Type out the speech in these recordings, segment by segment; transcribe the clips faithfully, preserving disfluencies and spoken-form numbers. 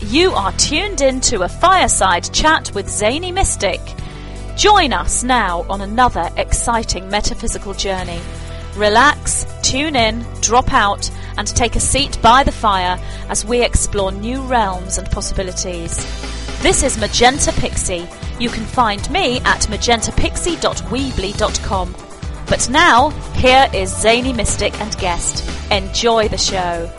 You are tuned in to a fireside chat with Zany Mystic. Join us now on another exciting metaphysical journey. Relax, tune in, drop out, and take a seat by the fire as we explore new realms and possibilities. This is Magenta Pixie. You can find me at magenta pixie dot weebly dot com. But now, here is Zany Mystic and guest. Enjoy the show.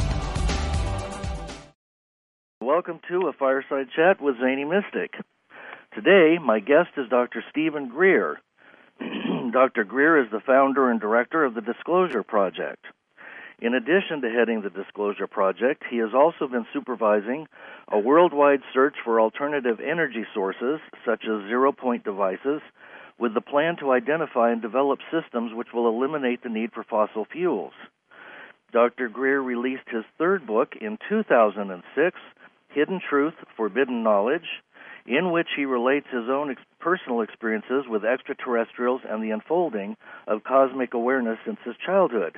Welcome to a fireside chat with Zany Mystic. Today, my guest is Doctor Stephen Greer. Doctor Greer is the founder and director of the Disclosure Project. In addition to heading the Disclosure Project, he has also been supervising a worldwide search for alternative energy sources, such as zero-point devices, with the plan to identify and develop systems which will eliminate the need for fossil fuels. Doctor Greer released his third book in two thousand six, Hidden Truth, Forbidden Knowledge, in which he relates his own ex- personal experiences with extraterrestrials and the unfolding of cosmic awareness since his childhood.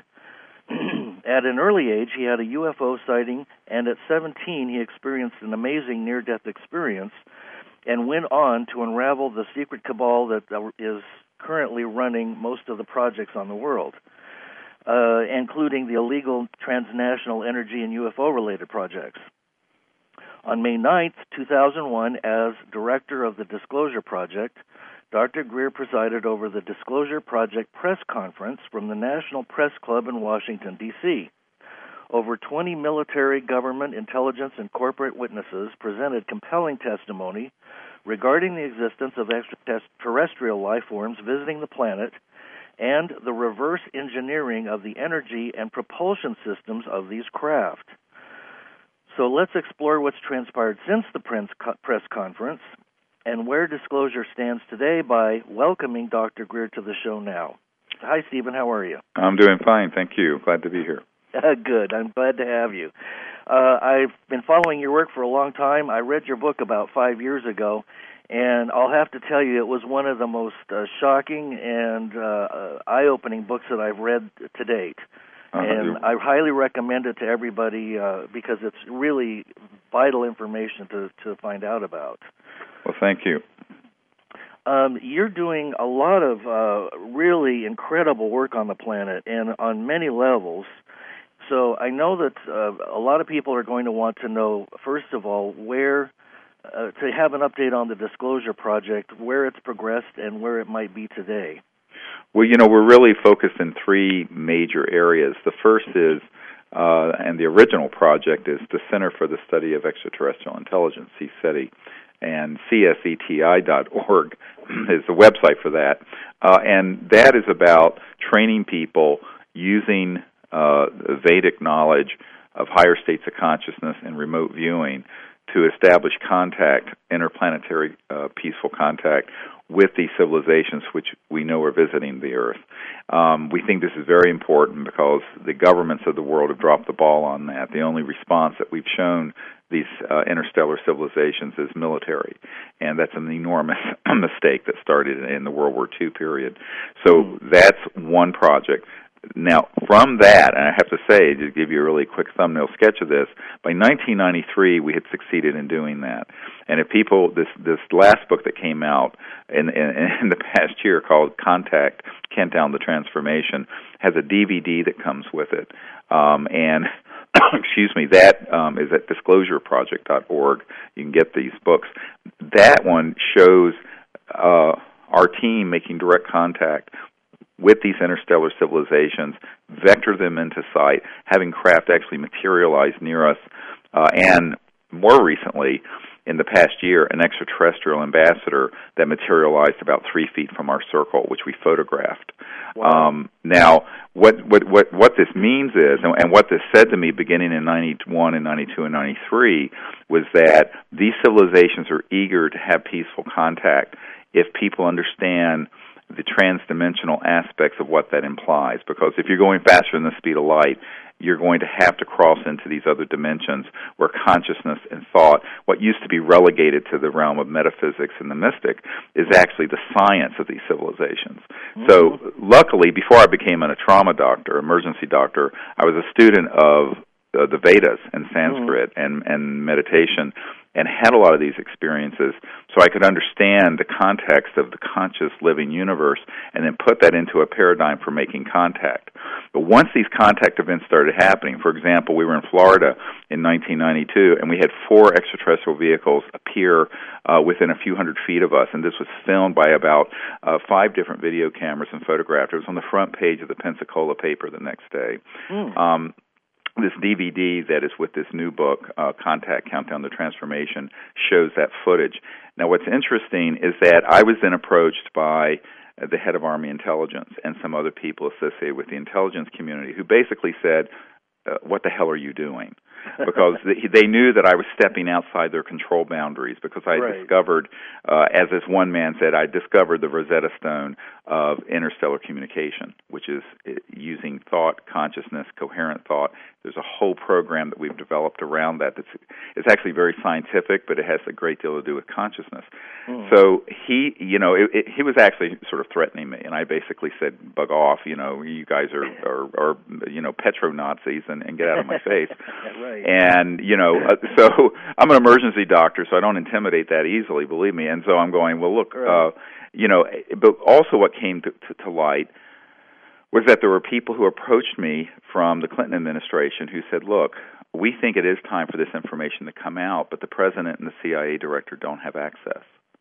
At an early age, he had a U F O sighting, and at seventeen, he experienced an amazing near-death experience and went on to unravel the secret cabal that is currently running most of the projects on the world, uh, including the illegal transnational energy and U F O-related projects. On May ninth, two thousand one, as director of the Disclosure Project, Doctor Greer presided over the Disclosure Project press conference from the National Press Club in Washington, D C Over twenty military, government, intelligence, and corporate witnesses presented compelling testimony regarding the existence of extraterrestrial life forms visiting the planet and the reverse engineering of the energy and propulsion systems of these craft. So let's explore what's transpired since the press conference and where Disclosure stands today by welcoming Doctor Greer to the show now. Hi, Stephen. How are you? I'm doing fine. Thank you. Glad to be here. Uh, good. I'm glad to have you. Uh, I've been following your work for a long time. I read your book about five years ago, and I'll have to tell you it was one of the most uh, shocking and uh, eye-opening books that I've read to date. Uh-huh. And I highly recommend it to everybody uh, because it's really vital information to, to find out about. Well, thank you. Um, you're doing a lot of uh, really incredible work on the planet and on many levels. So I know that uh, a lot of people are going to want to know, first of all, where, uh, to have an update on the Disclosure Project, where it's progressed and where it might be today. Well, you know, we're really focused in three major areas. The first is, uh, and the original project is the Center for the Study of Extraterrestrial Intelligence, C SETI, and C S E T I dot org is the website for that. Uh, and that is about training people using uh, Vedic knowledge of higher states of consciousness and remote viewing to establish contact, interplanetary uh, peaceful contact with these civilizations which we know are visiting the Earth. Um, we think this is very important because the governments of the world have dropped the ball on that. The only response that we've shown these uh, interstellar civilizations is military, and that's an enormous mistake that started in the World War Two period. So that's one project. Now, from that, and I have to say, to give you a really quick thumbnail sketch of this, by nineteen ninety-three, we had succeeded in doing that. And if people, this this last book that came out in, in, in the past year called Contact, Kent Down the Transformation, has a D V D that comes with it. Um, and, excuse me, that um, is at disclosure project dot org. You can get these books. That one shows uh, our team making direct contact with these interstellar civilizations, vector them into sight, having craft actually materialize near us, uh, and more recently, in the past year, an extraterrestrial ambassador that materialized about three feet from our circle, which we photographed. Wow. Um, now, what, what what what this means is, and, and what this said to me beginning in ninety-one and ninety-two and ninety-three, was that these civilizations are eager to have peaceful contact if people understand the transdimensional aspects of what that implies. Because if you're going faster than the speed of light, you're going to have to cross into these other dimensions where consciousness and thought, what used to be relegated to the realm of metaphysics and the mystic, is actually the science of these civilizations. Mm-hmm. So luckily, before I became a trauma doctor, emergency doctor, I was a student of uh, the Vedas and Sanskrit mm-hmm. and, and meditation. and had a lot of these experiences, so I could understand the context of the conscious living universe and then put that into a paradigm for making contact. But once these contact events started happening, for example, we were in Florida in nineteen ninety-two, and we had four extraterrestrial vehicles appear uh, within a few hundred feet of us, and this was filmed by about uh, five different video cameras and photographed. It was on the front page of the Pensacola paper the next day. Mm. Um, This D V D that is with this new book, uh, Contact, Countdown to Transformation, shows that footage. Now, what's interesting is that I was then approached by the head of Army Intelligence and some other people associated with the intelligence community who basically said, uh, what the hell are you doing? Because they knew that I was stepping outside their control boundaries, because I right. discovered, uh, as this one man said, I discovered the Rosetta Stone of interstellar communication, which is using thought, consciousness, coherent thought. There's a whole program that we've developed around that. That's it's actually very scientific, but it has a great deal to do with consciousness. Mm. So he, you know, it, it, he was actually sort of threatening me, and I basically said, "Bug off! You know, you guys are are, are you know petro Nazis, and, and get out of my face." Right. And, you know, uh, so I'm an emergency doctor, so I don't intimidate that easily, believe me. And so I'm going, well, look, uh, you know, but also what came to, to, to light was that there were people who approached me from the Clinton administration who said, look, we think it is time for this information to come out, but the president and the C I A director don't have access.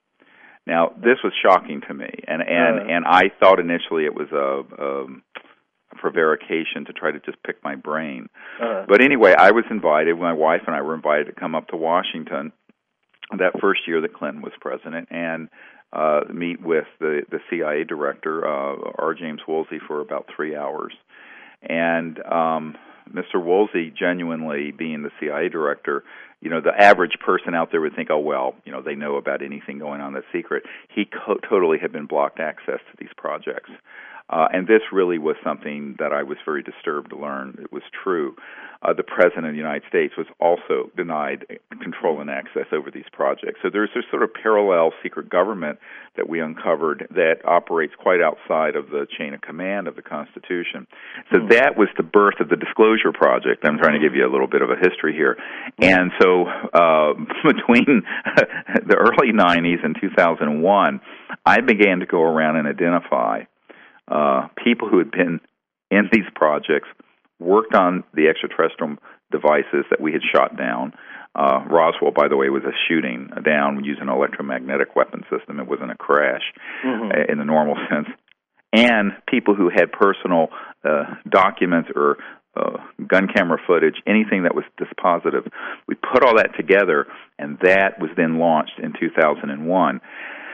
Now, this was shocking to me, and, and, uh, and I thought initially it was a... a prevarication to try to just pick my brain. Uh, but anyway, I was invited, my wife and I were invited to come up to Washington that first year that Clinton was president and uh, meet with the, the C I A director, uh, R. James Woolsey, for about three hours. And um, Mister Woolsey, genuinely being the C I A director, you know, the average person out there would think, oh, well, you know, they know about anything going on that's secret. He co- totally had been blocked access to these projects. Uh, and this really was something that I was very disturbed to learn it was true. Uh, the President of the United States was also denied control and access over these projects. So there's this sort of parallel secret government that we uncovered that operates quite outside of the chain of command of the Constitution. So mm-hmm. that was the birth of the Disclosure Project. I'm trying to give you a little bit of a history here. And so uh, between the early nineties and two thousand one, I began to go around and identify Uh, people who had been in these projects, worked on the extraterrestrial devices that we had shot down. Uh, Roswell, by the way, was a shooting down using an electromagnetic weapon system. It wasn't a crash mm-hmm. uh, in the normal sense. And people who had personal uh, documents or uh, gun camera footage, anything that was dispositive. We put all that together, and that was then launched in two thousand one.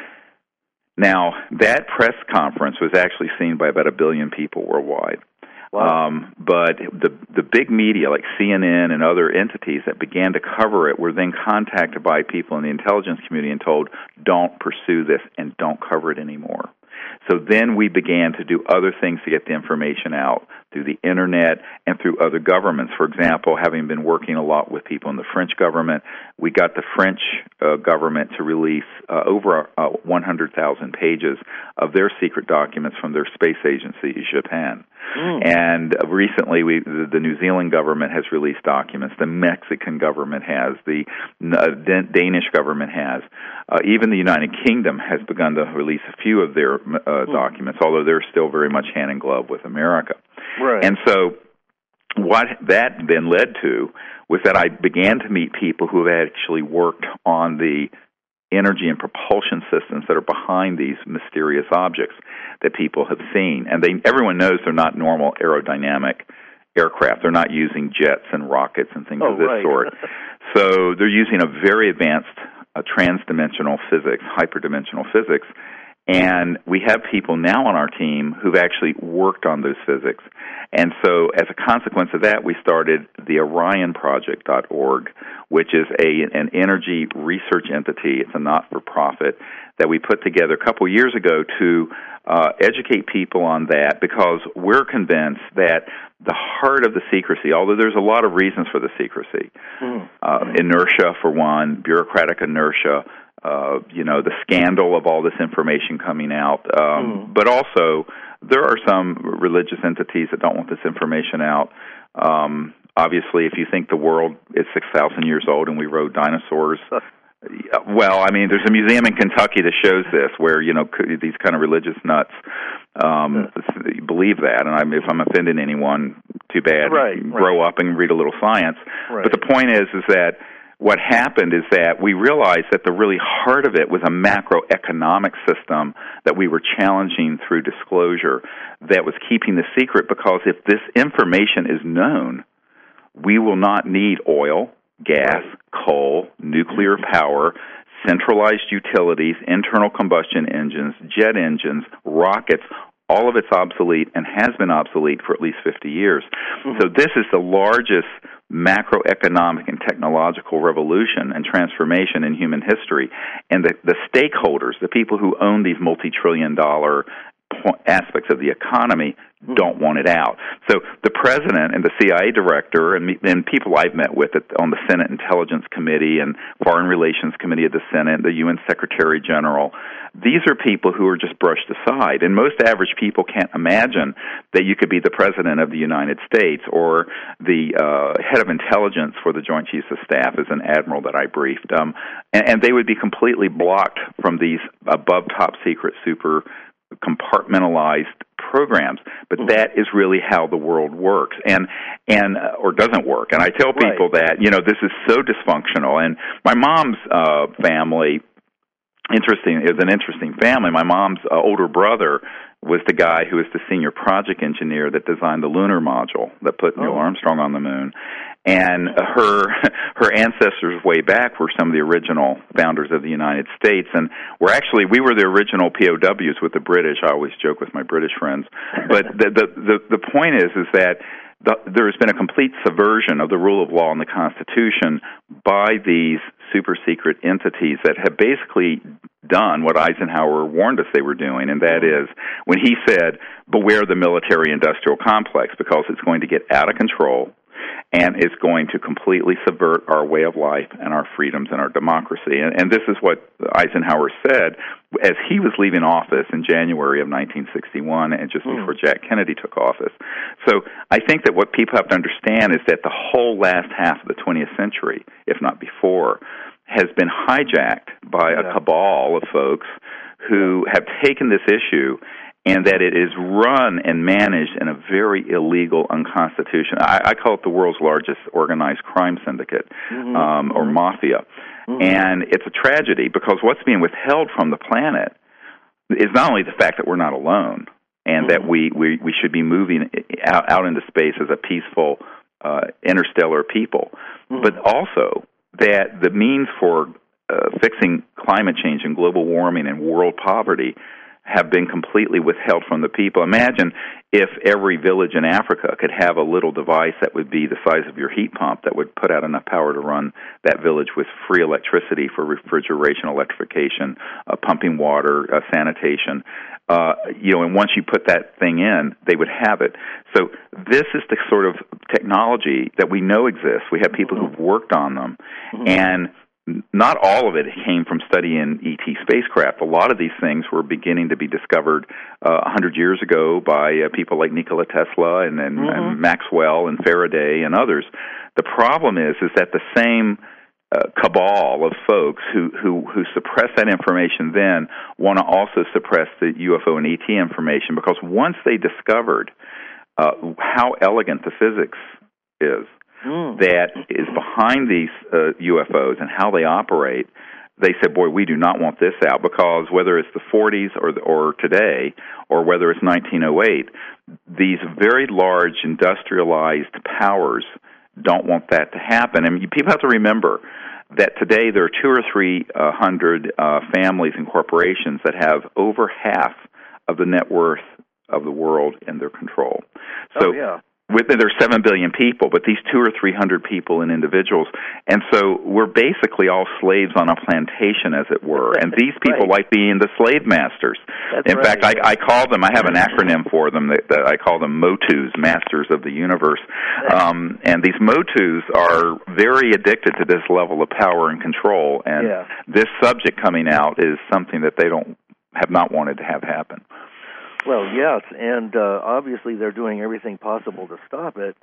Now, that press conference was actually seen by about a billion people worldwide. Wow. Um, but the the big media like C N N and other entities that began to cover it were then contacted by people in the intelligence community and told, don't pursue this and don't cover it anymore. So then we began to do other things to get the information out through the Internet and through other governments. For example, having been working a lot with people in the French government, we got the French uh, government to release uh, over uh, one hundred thousand pages of their secret documents from their space agency, Japan. Mm. And recently, we, the, the New Zealand government has released documents. The Mexican government has. The uh, Danish government has. Uh, even the United Kingdom has begun to release a few of their uh, mm. documents, although they're still very much hand in glove with America. Right. And so what that then led to was that I began to meet people who have actually worked on the energy and propulsion systems that are behind these mysterious objects that people have seen. And they everyone knows they're not normal aerodynamic aircraft. They're not using jets and rockets and things oh, of this right. sort. So they're using a very advanced uh, trans-dimensional physics, hyperdimensional physics. And we have people now on our team who've actually worked on those physics. And so as a consequence of that, we started the Orion Project dot org, which is a an energy research entity. It's a not-for-profit that we put together a couple years ago to uh, educate people on that, because we're convinced that the heart of the secrecy, although there's a lot of reasons for the secrecy, mm. uh, inertia for one, bureaucratic inertia, Uh, you know, the scandal of all this information coming out. Um, mm. But also, there are some religious entities that don't want this information out. Um, obviously, if you think the world is six thousand years old and we rode dinosaurs, well, I mean, there's a museum in Kentucky that shows this, where, you know, these kind of religious nuts um, believe that. And I'm, if I'm offending anyone, too bad. Right, Grow right. up and read a little science. Right. But the point is, is that what happened is that we realized that the really heart of it was a macroeconomic system that we were challenging through disclosure that was keeping the secret, because if this information is known, we will not need oil, gas, coal, nuclear power, centralized utilities, internal combustion engines, jet engines, rockets. All of it's obsolete and has been obsolete for at least fifty years. Mm-hmm. So this is the largest macroeconomic and technological revolution and transformation in human history. And the, the stakeholders, the people who own these multi-trillion dollar aspects of the economy, don't want it out. So the president and the C I A director and, and people I've met with on the Senate Intelligence Committee and Foreign Relations Committee of the Senate, the U N Secretary General, these are people who are just brushed aside. And most average people can't imagine that you could be the president of the United States or the uh, head of intelligence for the Joint Chiefs of Staff as an admiral that I briefed. Um, and, and they would be completely blocked from these above top secret, super compartmentalized programs, but that is really how the world works, and and uh, or doesn't work. And I tell people right. that, you know, this is so dysfunctional. And my mom's uh, family, interesting, is an interesting family. My mom's uh, older brother was the guy who was the senior project engineer that designed the lunar module that put Neil oh. Armstrong on the moon. And her her ancestors way back were some of the original founders of the United States, and we're actually we were the original P O Ws with the British. I always joke with my British friends, but the the the, the point is is that the, there has been a complete subversion of the rule of law and the Constitution by these super secret entities that have basically done what Eisenhower warned us they were doing, and that is when he said, "Beware the military-industrial complex, because it's going to get out of control." And it's going to completely subvert our way of life and our freedoms and our democracy. And, and this is what Eisenhower said as he was leaving office in January of nineteen sixty-one and just mm. before Jack Kennedy took office. So I think that what people have to understand is that the whole last half of the twentieth century, if not before, has been hijacked by yeah. a cabal of folks who have taken this issue, and that it is run and managed in a very illegal, unconstitutional, I, I call it the world's largest organized crime syndicate, mm-hmm. um, or mafia. Mm-hmm. And it's a tragedy, because what's being withheld from the planet is not only the fact that we're not alone, and mm-hmm. that we, we, we should be moving out, out into space as a peaceful, uh, interstellar people, mm-hmm. but also that the means for uh, fixing climate change and global warming and world poverty have been completely withheld from the people. Imagine if every village in Africa could have a little device that would be the size of your heat pump that would put out enough power to run that village with free electricity for refrigeration, electrification, uh, pumping water, uh, sanitation. Uh, you know, and once you put that thing in, they would have it. So this is the sort of technology that we know exists. We have people who've worked on them, mm-hmm. and not all of it came from studying E T spacecraft. A lot of these things were beginning to be discovered uh, one hundred years ago by uh, people like Nikola Tesla and, and, mm-hmm. and Maxwell and Faraday and others. The problem is is that the same uh, cabal of folks who, who, who suppress that information then want to also suppress the U F O and E T information, because once they discovered uh, how elegant the physics is, Mm. that is behind these uh, U F Os and how they operate, they said, boy, we do not want this out, because whether it's the forties or the, or today, or whether it's nineteen oh eight, these very large industrialized powers don't want that to happen. And people have to remember that today there are two or three uh, hundred uh, families and corporations that have over half of the net worth of the world in their control. So, oh, yeah. With, there's seven billion people, but these two or three hundred people and individuals, and so we're basically all slaves on a plantation, as it were. And these people right. like being the slave masters. That's In right. fact, I, I call them. I have an acronym for them that, that I call them MOTUs, Masters of the Universe. Um, and these MOTUs are very addicted to this level of power and control. And yeah. this subject coming out is something that they don't have not wanted to have happen. Well, yes, and uh, obviously they're doing everything possible to stop it.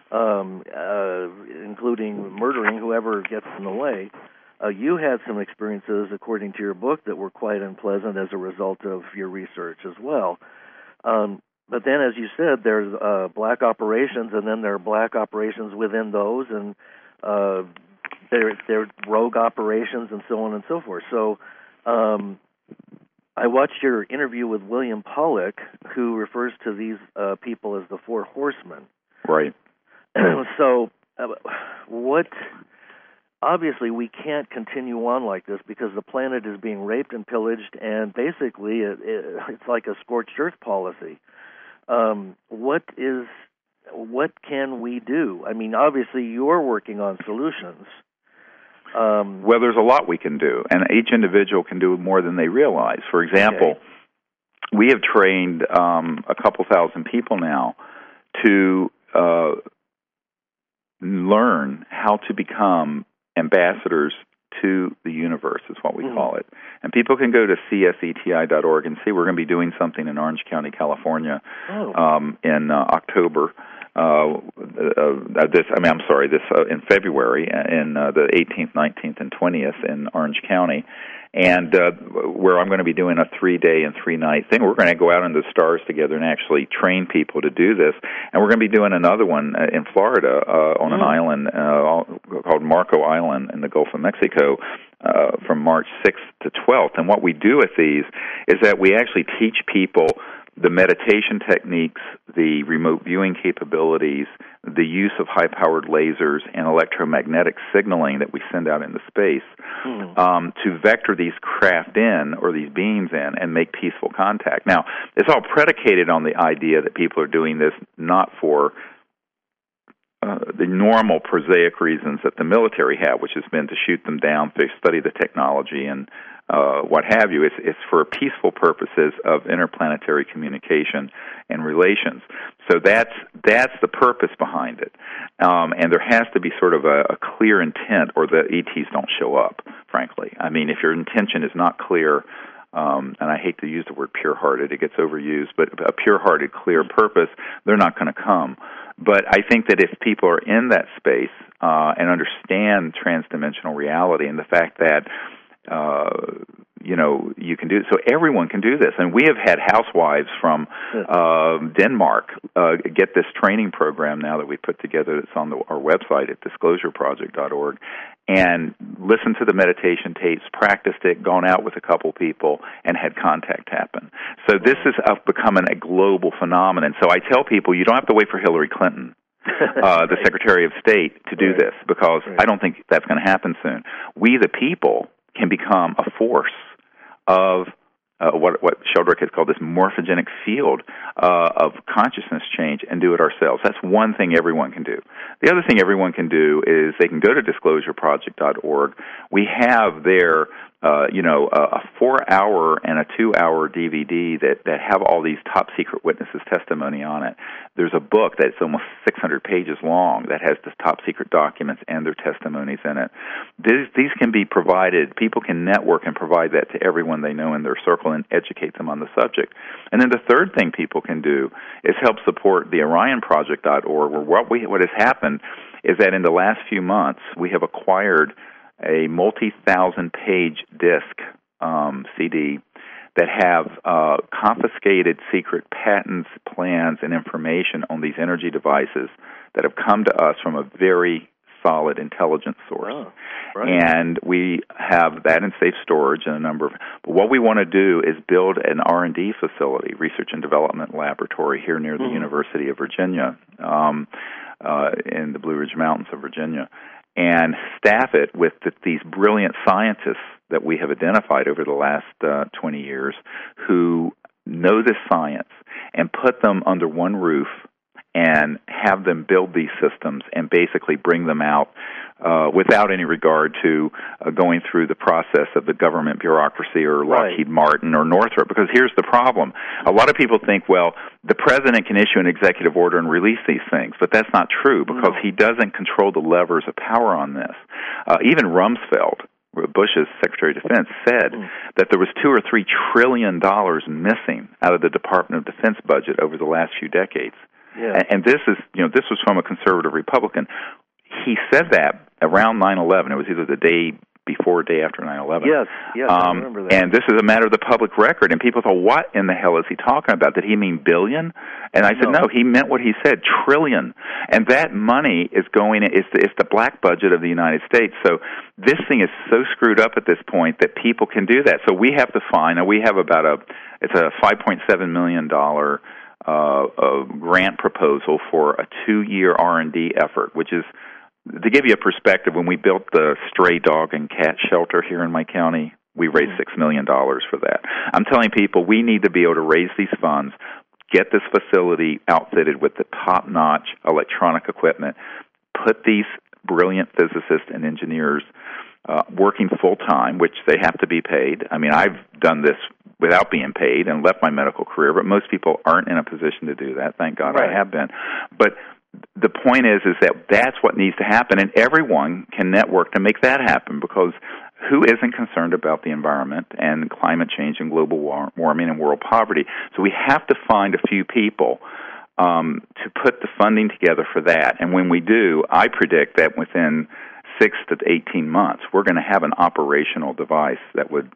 um, uh, including murdering whoever gets in the way. Uh, you had some experiences, according to your book, that were quite unpleasant as a result of your research as well. Um, but then, as you said, there's uh, black operations, and then there are black operations within those, and uh, there there are rogue operations, and so on and so forth. So um, I watched your interview with William Pollock, who refers to these uh, people as the Four Horsemen. Right. So uh, what... Obviously, we can't continue on like this because the planet is being raped and pillaged, and basically it, it, it's like a scorched earth policy. Um, what is, what can we do? I mean, obviously, you're working on solutions. Um, well, there's a lot we can do, and each individual can do more than they realize. For example, okay. we have trained um, a couple thousand people now to uh, learn how to become ambassadors to the universe is what we mm-hmm. call it. And people can go to C S E T I dot org and see we're going to be doing something in Orange County, California oh. um, in uh, October. Uh, uh, this, I mean, I'm sorry, this uh, in February, in uh, the eighteenth, nineteenth, and twentieth in Orange County, and uh, where I'm going to be doing a three-day and three-night thing. We're going to go out into the stars together and actually train people to do this, and we're going to be doing another one uh, in Florida uh, on mm. an island uh, called Marco Island in the Gulf of Mexico uh, from March sixth to twelfth. And what we do with these is that we actually teach people the meditation techniques, the remote viewing capabilities, the use of high-powered lasers and electromagnetic signaling that we send out into space mm. um, to vector these craft in, or these beings in, and make peaceful contact. Now, it's all predicated on the idea that people are doing this not for uh, the normal prosaic reasons that the military have, which has been to shoot them down, to study the technology, and Uh, what have you. It's, it's for peaceful purposes of interplanetary communication and relations. So that's that's the purpose behind it. Um, and there has to be sort of a, a clear intent, or the E Ts don't show up, frankly. I mean, if your intention is not clear, um, and I hate to use the word pure-hearted, it gets overused, but a pure-hearted, clear purpose, they're not going to come. But I think that if people are in that space uh, and understand transdimensional reality and the fact that Uh, you know, you can do it. So everyone can do this. And we have had housewives from uh, Denmark uh, get this training program now that we put together. It's on the, our website at disclosure project dot org, and listened to the meditation tapes, practiced it, gone out with a couple people, and had contact happen. So this is uh, becoming a global phenomenon. So I tell people, you don't have to wait for Hillary Clinton, uh, the Secretary of State, to do right. this, because right. I don't think that's going to happen soon. We, the people, can become a force of uh, what what Sheldrake has called this morphogenic field uh, of consciousness change, and do it ourselves. That's one thing everyone can do. The other thing everyone can do is they can go to disclosure project dot org. We have there, uh, you know, a, a four-hour and a two-hour D V D that, that have all these top-secret witnesses' testimony on it. There's a book that's almost six hundred pages long that has the top-secret documents and their testimonies in it. These, these can be provided. People can network and provide that to everyone they know in their circle and educate them on the subject. And then the third thing people can do is help support the Orion project dot org, where what, we, what has happened is that in the last few months we have acquired a multi-thousand page disc um, C D that have uh, confiscated secret patents, plans, and information on these energy devices that have come to us from a very solid intelligence source. Oh, right. And we have that in safe storage and a number of... But what we want to do is build an R and D facility, research and development laboratory, here near the mm-hmm. University of Virginia, um, uh, in the Blue Ridge Mountains of Virginia, and staff it with the, these brilliant scientists that we have identified over the last uh, twenty years who know this science, and put them under one roof and have them build these systems and basically bring them out uh, without any regard to uh, going through the process of the government bureaucracy or Lockheed right. Martin or Northrop. Because here's the problem. A lot of people think, well, the president can issue an executive order and release these things, but that's not true, because no. he doesn't control the levers of power on this. Uh, even Rumsfeld, Bush's Secretary of Defense, said mm. that there was two or three trillion dollars trillion dollars missing out of the Department of Defense budget over the last few decades. Yeah. And, and this is, you know, this was from a conservative Republican. He said that around nine eleven. It was either the day before or day after nine eleven. Yes, yes, um, I remember that. And this is a matter of the public record. And people thought, what in the hell is he talking about? Did he mean billion? And I said, no, no he meant what he said, trillion. And that money is going, it's the, it's the black budget of the United States. So this thing is so screwed up at this point that people can do that. So we have to find, and we have about a, it's a five point seven million dollars uh, uh, grant proposal for a two-year R and D effort, which is, to give you a perspective, when we built the stray dog and cat shelter here in my county, we raised six million dollars for that. I'm telling people we need to be able to raise these funds, get this facility outfitted with the top-notch electronic equipment, put these brilliant physicists and engineers uh, working full-time, which they have to be paid. I mean, I've done this without being paid and left my medical career, but most people aren't in a position to do that. Thank God right. I have been. But the point is, is that that's what needs to happen, and everyone can network to make that happen, because who isn't concerned about the environment and climate change and global war- warming and world poverty? So we have to find a few people um, to put the funding together for that. And when we do, I predict that within six to eighteen months, we're going to have an operational device that would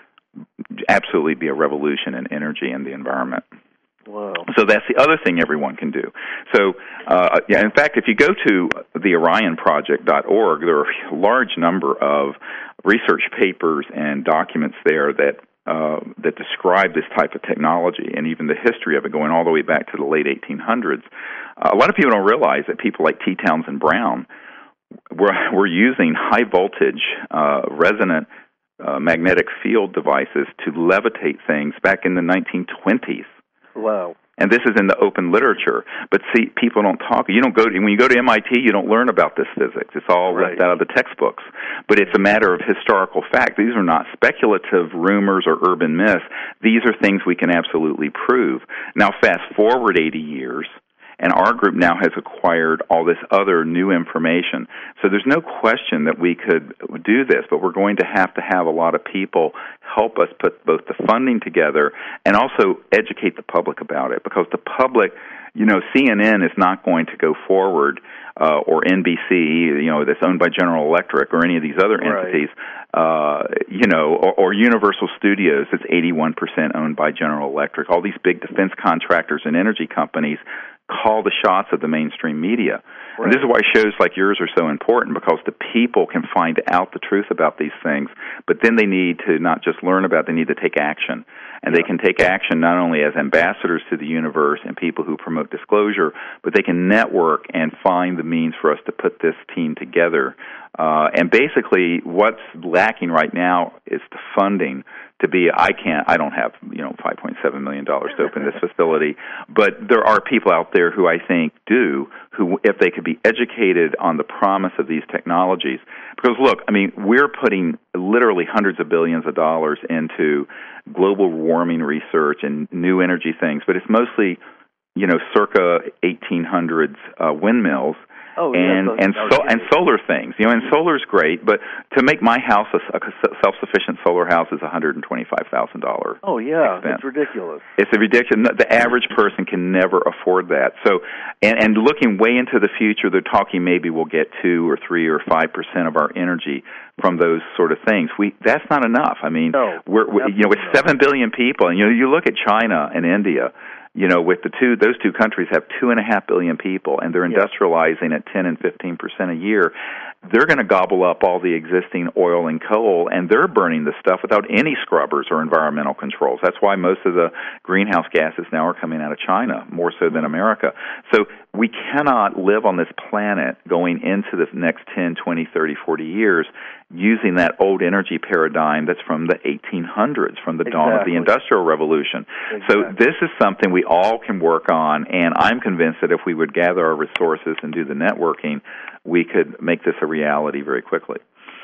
absolutely be a revolution in energy and the environment. Wow. So that's the other thing everyone can do. So, uh, yeah, in fact, if you go to the orion project dot org, there are a large number of research papers and documents there that uh, that describe this type of technology and even the history of it going all the way back to the late eighteen hundreds. Uh, a lot of people don't realize that people like T. Townsend Brown were, were using high-voltage uh, resonant uh, magnetic field devices to levitate things back in the nineteen twenties. Wow. And this is in the open literature. But see, people don't talk. You don't go to, when you go to M I T, you don't learn about this physics. It's all right. left out of the textbooks. But it's a matter of historical fact. These are not speculative rumors or urban myths. These are things we can absolutely prove. Now, fast forward eighty years, and our group now has acquired all this other new information. So there's no question that we could do this, but we're going to have to have a lot of people help us put both the funding together and also educate the public about it, because the public, you know, C N N is not going to go forward, uh, or N B C, you know, that's owned by General Electric, or any of these other right. entities, uh, you know, or, or Universal Studios, that's eighty-one percent owned by General Electric. All these big defense contractors and energy companies call the shots of the mainstream media. Right. And this is why shows like yours are so important, because the people can find out the truth about these things, but then they need to not just learn about it, they need to take action. And yeah. they can take action not only as ambassadors to the universe and people who promote disclosure, but they can network and find the means for us to put this team together. Uh, and basically what's lacking right now is the funding to be, I can't, I don't have, you know, five point seven million dollars to open this facility, but there are people out there who I think do, who, if they could be educated on the promise of these technologies, because look, I mean, we're putting literally hundreds of billions of dollars into global warming research and new energy things, but it's mostly, you know, circa eighteen hundreds uh, windmills. Oh, and yeah, and so, and solar things, you know, and solar's great, but to make my house a, a self-sufficient solar house is one hundred and twenty-five thousand dollars. Oh yeah, expense. It's ridiculous. It's a ridiculous. The average person can never afford that. So, and and looking way into the future, they're talking maybe we'll get two or three or five percent of our energy from those sort of things. We that's not enough. I mean, no, we're, we're you know with seven billion people, and you know you look at China and India. You know, with the two, those two countries have two and a half billion people, and they're industrializing at ten and fifteen percent a year. They're going to gobble up all the existing oil and coal, and they're burning the stuff without any scrubbers or environmental controls. That's why most of the greenhouse gases now are coming out of China, more so than America. So we cannot live on this planet going into the next ten, twenty, thirty, forty years using that old energy paradigm that's from the eighteen hundreds, from the exactly. dawn of the Industrial Revolution. Exactly. So this is something we all can work on, and I'm convinced that if we would gather our resources and do the networking, we could make this a reality very quickly.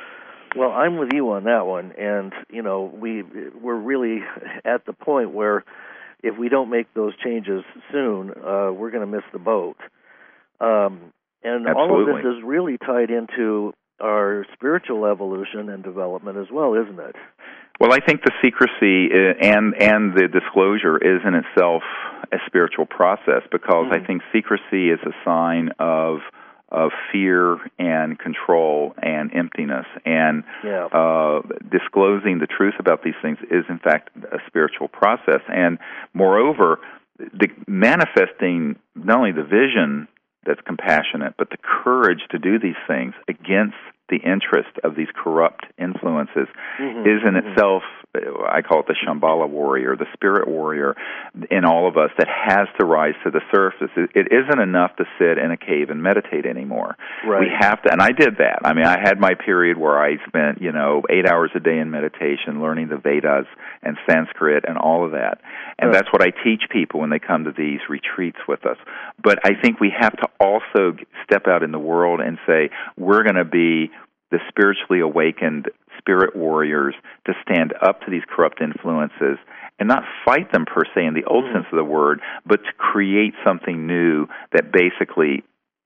Well, I'm with you on that one, and you know, we we're really at the point where if we don't make those changes soon, uh, we're going to miss the boat. Um, and Absolutely. all of this is really tied into our spiritual evolution and development as well, isn't it? Well, I think the secrecy and and the disclosure is in itself a spiritual process, because mm-hmm. I think secrecy is a sign of of fear and control and emptiness, and yeah. uh, disclosing the truth about these things is, in fact, a spiritual process. And moreover, the manifesting not only the vision that's compassionate, but the courage to do these things against the interest of these corrupt influences mm-hmm. is in mm-hmm. itself, I call it the Shambhala warrior, the spirit warrior in all of us that has to rise to the surface. It isn't enough to sit in a cave and meditate anymore. Right. We have to, and I did that. I mean, I had my period where I spent, you know, eight hours a day in meditation, learning the Vedas and Sanskrit and all of that. And right. that's what I teach people when they come to these retreats with us. But I think we have to also step out in the world and say, we're going to be the spiritually awakened spirit warriors to stand up to these corrupt influences and not fight them per se in the old mm. sense of the word, but to create something new that basically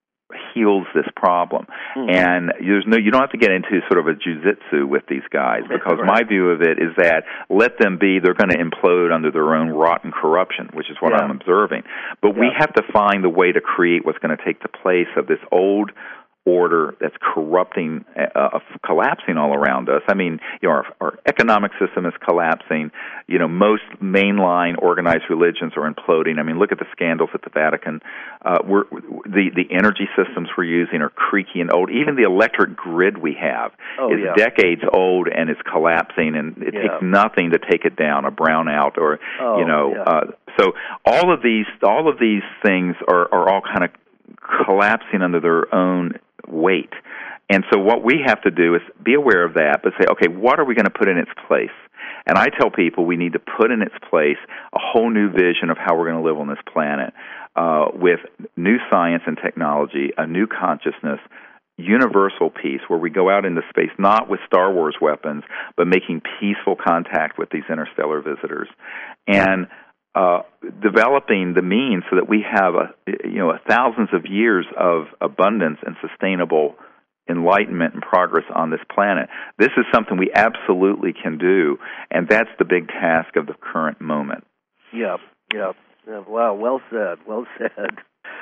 heals this problem. Mm. And there's no, you don't have to get into sort of a jujitsu with these guys, because right. my view of it is that let them be, they're going to implode under their own rotten corruption, which is what yeah. I'm observing. But yeah. we have to find the way to create what's going to take the place of this old order that's corrupting, uh, collapsing all around us. I mean, you know, our, our economic system is collapsing. You know, most mainline organized religions are imploding. I mean, look at the scandals at the Vatican. Uh, we're, the the energy systems we're using are creaky and old. Even the electric grid we have oh, is yeah. decades old and it's collapsing, and it yeah. takes nothing to take it down. A brownout, or oh, you know, yeah. uh, so all of these all of these things are are all kind of collapsing under their own weight. And so what we have to do is be aware of that, but say, okay, what are we going to put in its place? And I tell people we need to put in its place a whole new vision of how we're going to live on this planet, uh, with new science and technology, a new consciousness, universal peace, where we go out into space not with Star Wars weapons, but making peaceful contact with these interstellar visitors. And Uh, developing the means so that we have a, you know, a thousands of years of abundance and sustainable enlightenment and progress on this planet. This is something we absolutely can do, and that's the big task of the current moment. Yeah, yeah. yeah wow, well said, well said.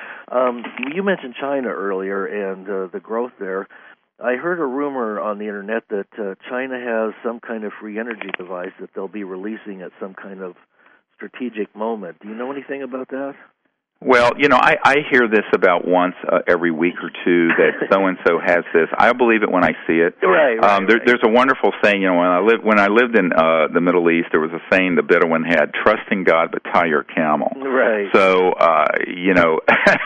Um, you mentioned China earlier and uh, the growth there. I heard a rumor on the internet that uh, China has some kind of free energy device that they'll be releasing at some kind of strategic moment. Do you know anything about that? Well, you know, I, I hear this about once uh, every week or two that so-and-so has this. I believe it when I see it. Right, right, um, there, right. There's a wonderful saying, you know, when I lived, when I lived in uh, the Middle East, there was a saying the Bedouin had, trust in God, but tie your camel. Right. So, uh, you know,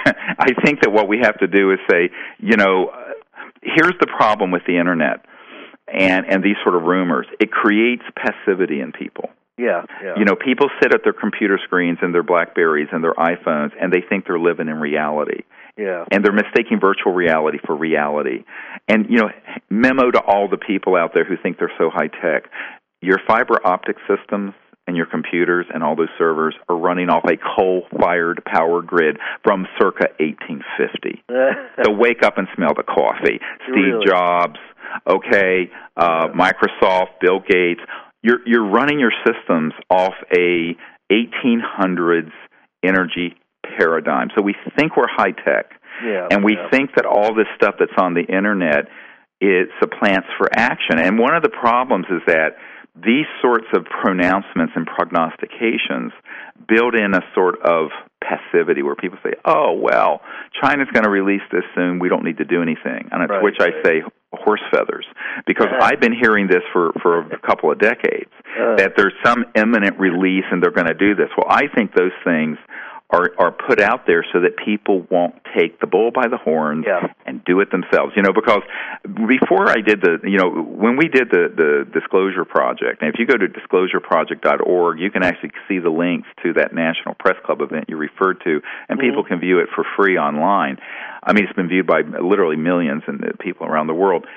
I think that what we have to do is say, you know, here's the problem with the Internet and, and these sort of rumors. It creates passivity in people. Yeah, yeah. You know, people sit at their computer screens and their BlackBerries and their iPhones, and they think they're living in reality. Yeah. And they're mistaking virtual reality for reality. And, you know, memo to all the people out there who think they're so high-tech, your fiber optic systems and your computers and all those servers are running off a coal-fired power grid from circa eighteen fifty. So wake up and smell the coffee. Steve really? Jobs, okay, uh, yeah. Microsoft, Bill Gates. You're you're running your systems off a eighteen hundreds energy paradigm. So we think we're high tech, yeah, and we yeah. think that all this stuff that's on the internet it supplants for action. And one of the problems is that these sorts of pronouncements and prognostications build in a sort of passivity where people say, oh, well, China's going to release this soon, we don't need to do anything. And to right, which right. I say, horse feathers. Because uh, I've been hearing this for, for a couple of decades, uh, that there's some imminent release and they're going to do this. Well, I think those things are are put out there so that people won't take the bull by the horns yeah. and do it themselves. You know, because before I did the, you know, when we did the, the Disclosure Project, and if you go to disclosure project dot org, you can actually see the links to that National Press Club event you referred to, and mm-hmm. people can view it for free online. I mean, it's been viewed by literally millions of people around the world.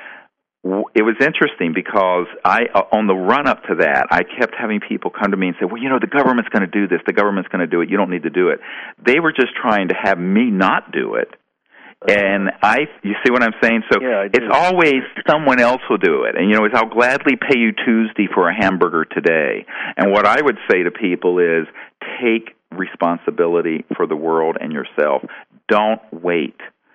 It was interesting because I, on the run-up to that, I kept having people come to me and say, well, you know, the government's going to do this, the government's going to do it, you don't need to do it. They were just trying to have me not do it And I, you see what I'm saying? So yeah, it's always someone else will do it. And, you know, it's I'll gladly pay you Tuesday for a hamburger today. And what I would say to people is take responsibility for the world and yourself. Don't wait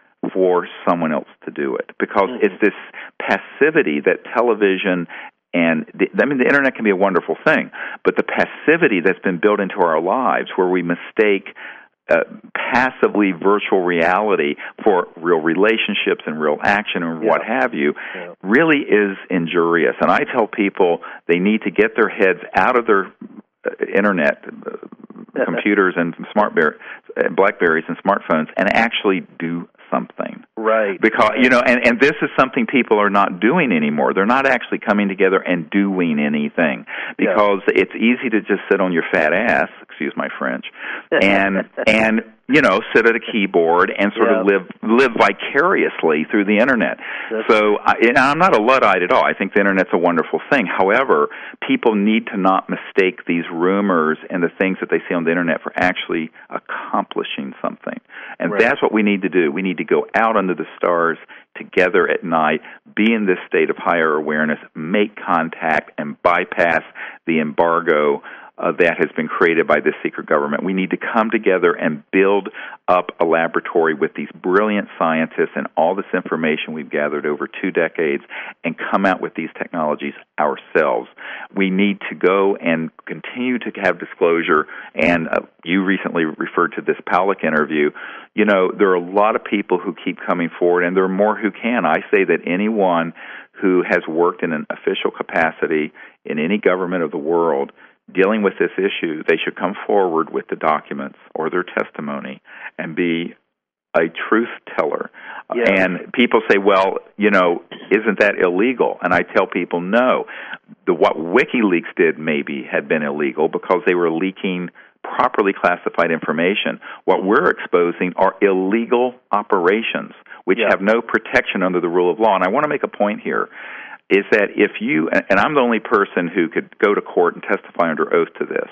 for someone else to do it, because mm-hmm. it's this passivity that television and the, I mean the internet can be a wonderful thing, but the passivity that's been built into our lives where we mistake uh, passively virtual reality for real relationships and real action and yeah. what have you yeah. really is injurious. And I tell people they need to get their heads out of their uh, internet uh, computers and smart bear, uh, Blackberries and smartphones and actually do something. Right. Because, you know, and, and this is something people are not doing anymore. They're not actually coming together and doing anything because yeah. it's easy to just sit on your fat ass, excuse my French, and, and you know, sit at a keyboard and sort yeah. of live live vicariously through the internet. That's so I, and I'm not a Luddite at all. I think the internet's a wonderful thing. However, people need to not mistake these rumors and the things that they see on the internet for actually accomplishing something. And right. that's what we need to do. We need to go out under the stars together at night, be in this state of higher awareness, make contact, and bypass the embargo Uh, that has been created by this secret government. We need to come together and build up a laboratory with these brilliant scientists and all this information we've gathered over two decades and come out with these technologies ourselves. We need to go and continue to have disclosure, and uh, you recently referred to this Powlick interview. You know, there are a lot of people who keep coming forward, and there are more who can. I say that anyone who has worked in an official capacity in any government of the world dealing with this issue, they should come forward with the documents or their testimony and be a truth teller. Yeah. And people say, well, you know, isn't that illegal? And I tell people, no. The, what WikiLeaks did maybe had been illegal because they were leaking properly classified information. What we're exposing are illegal operations, which yeah. have no protection under the rule of law. And I want to make a point here. Is that if you, and I'm the only person who could go to court and testify under oath to this,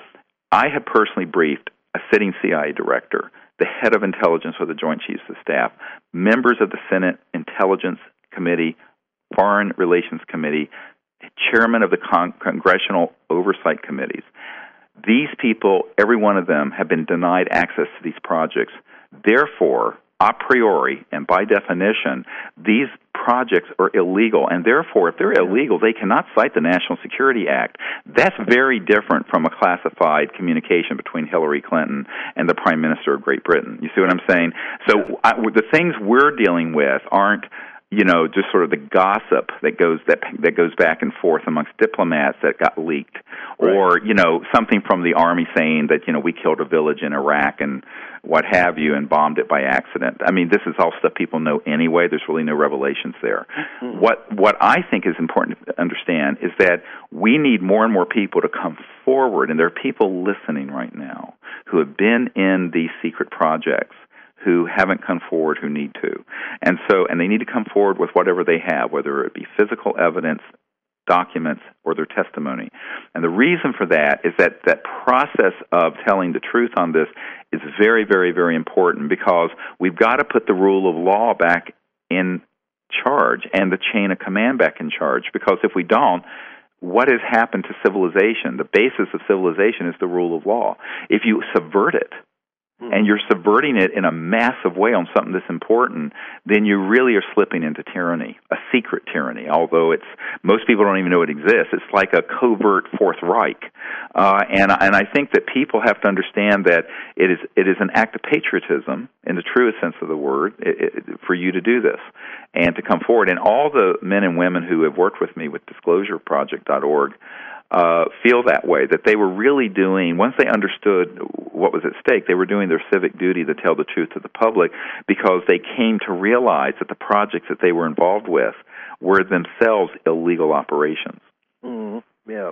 I have personally briefed a sitting C I A director, the head of intelligence for the Joint Chiefs of Staff, members of the Senate Intelligence Committee, Foreign Relations Committee, chairman of the Con- Congressional Oversight Committees. These people, every one of them, have been denied access to these projects. Therefore, a priori, and by definition, these projects are illegal, and therefore, if they're illegal, they cannot cite the National Security Act. That's very different from a classified communication between Hillary Clinton and the Prime Minister of Great Britain. You see what I'm saying? So I, the things we're dealing with aren't, you know, just sort of the gossip that goes that that goes back and forth amongst diplomats that got leaked, right. or you know, something from the Army saying that you know we killed a village in Iraq and what have you and bombed it by accident. I mean, this is all stuff people know anyway. There's really no revelations there. Mm-hmm. What what I think is important to understand is that we need more and more people to come forward, and there are people listening right now who have been in these secret projects who haven't come forward who need to. And so, and they need to come forward with whatever they have, whether it be physical evidence, documents, or their testimony. And the reason for that is that that process of telling the truth on this is very, very, very important because we've got to put the rule of law back in charge and the chain of command back in charge, because if we don't, what has happened to civilization? The basis of civilization is the rule of law. If you subvert it, and you're subverting it in a massive way on something that's important, then you really are slipping into tyranny, a secret tyranny, although it's most people don't even know it exists. It's like a covert Fourth Reich. Uh, and, and I think that people have to understand that it is it is an act of patriotism, in the truest sense of the word, it, it, for you to do this and to come forward. And all the men and women who have worked with me with disclosure project dot org Uh, feel that way, that they were really doing, once they understood what was at stake, they were doing their civic duty to tell the truth to the public because they came to realize that the projects that they were involved with were themselves illegal operations. Mm, yeah.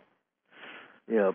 Yeah.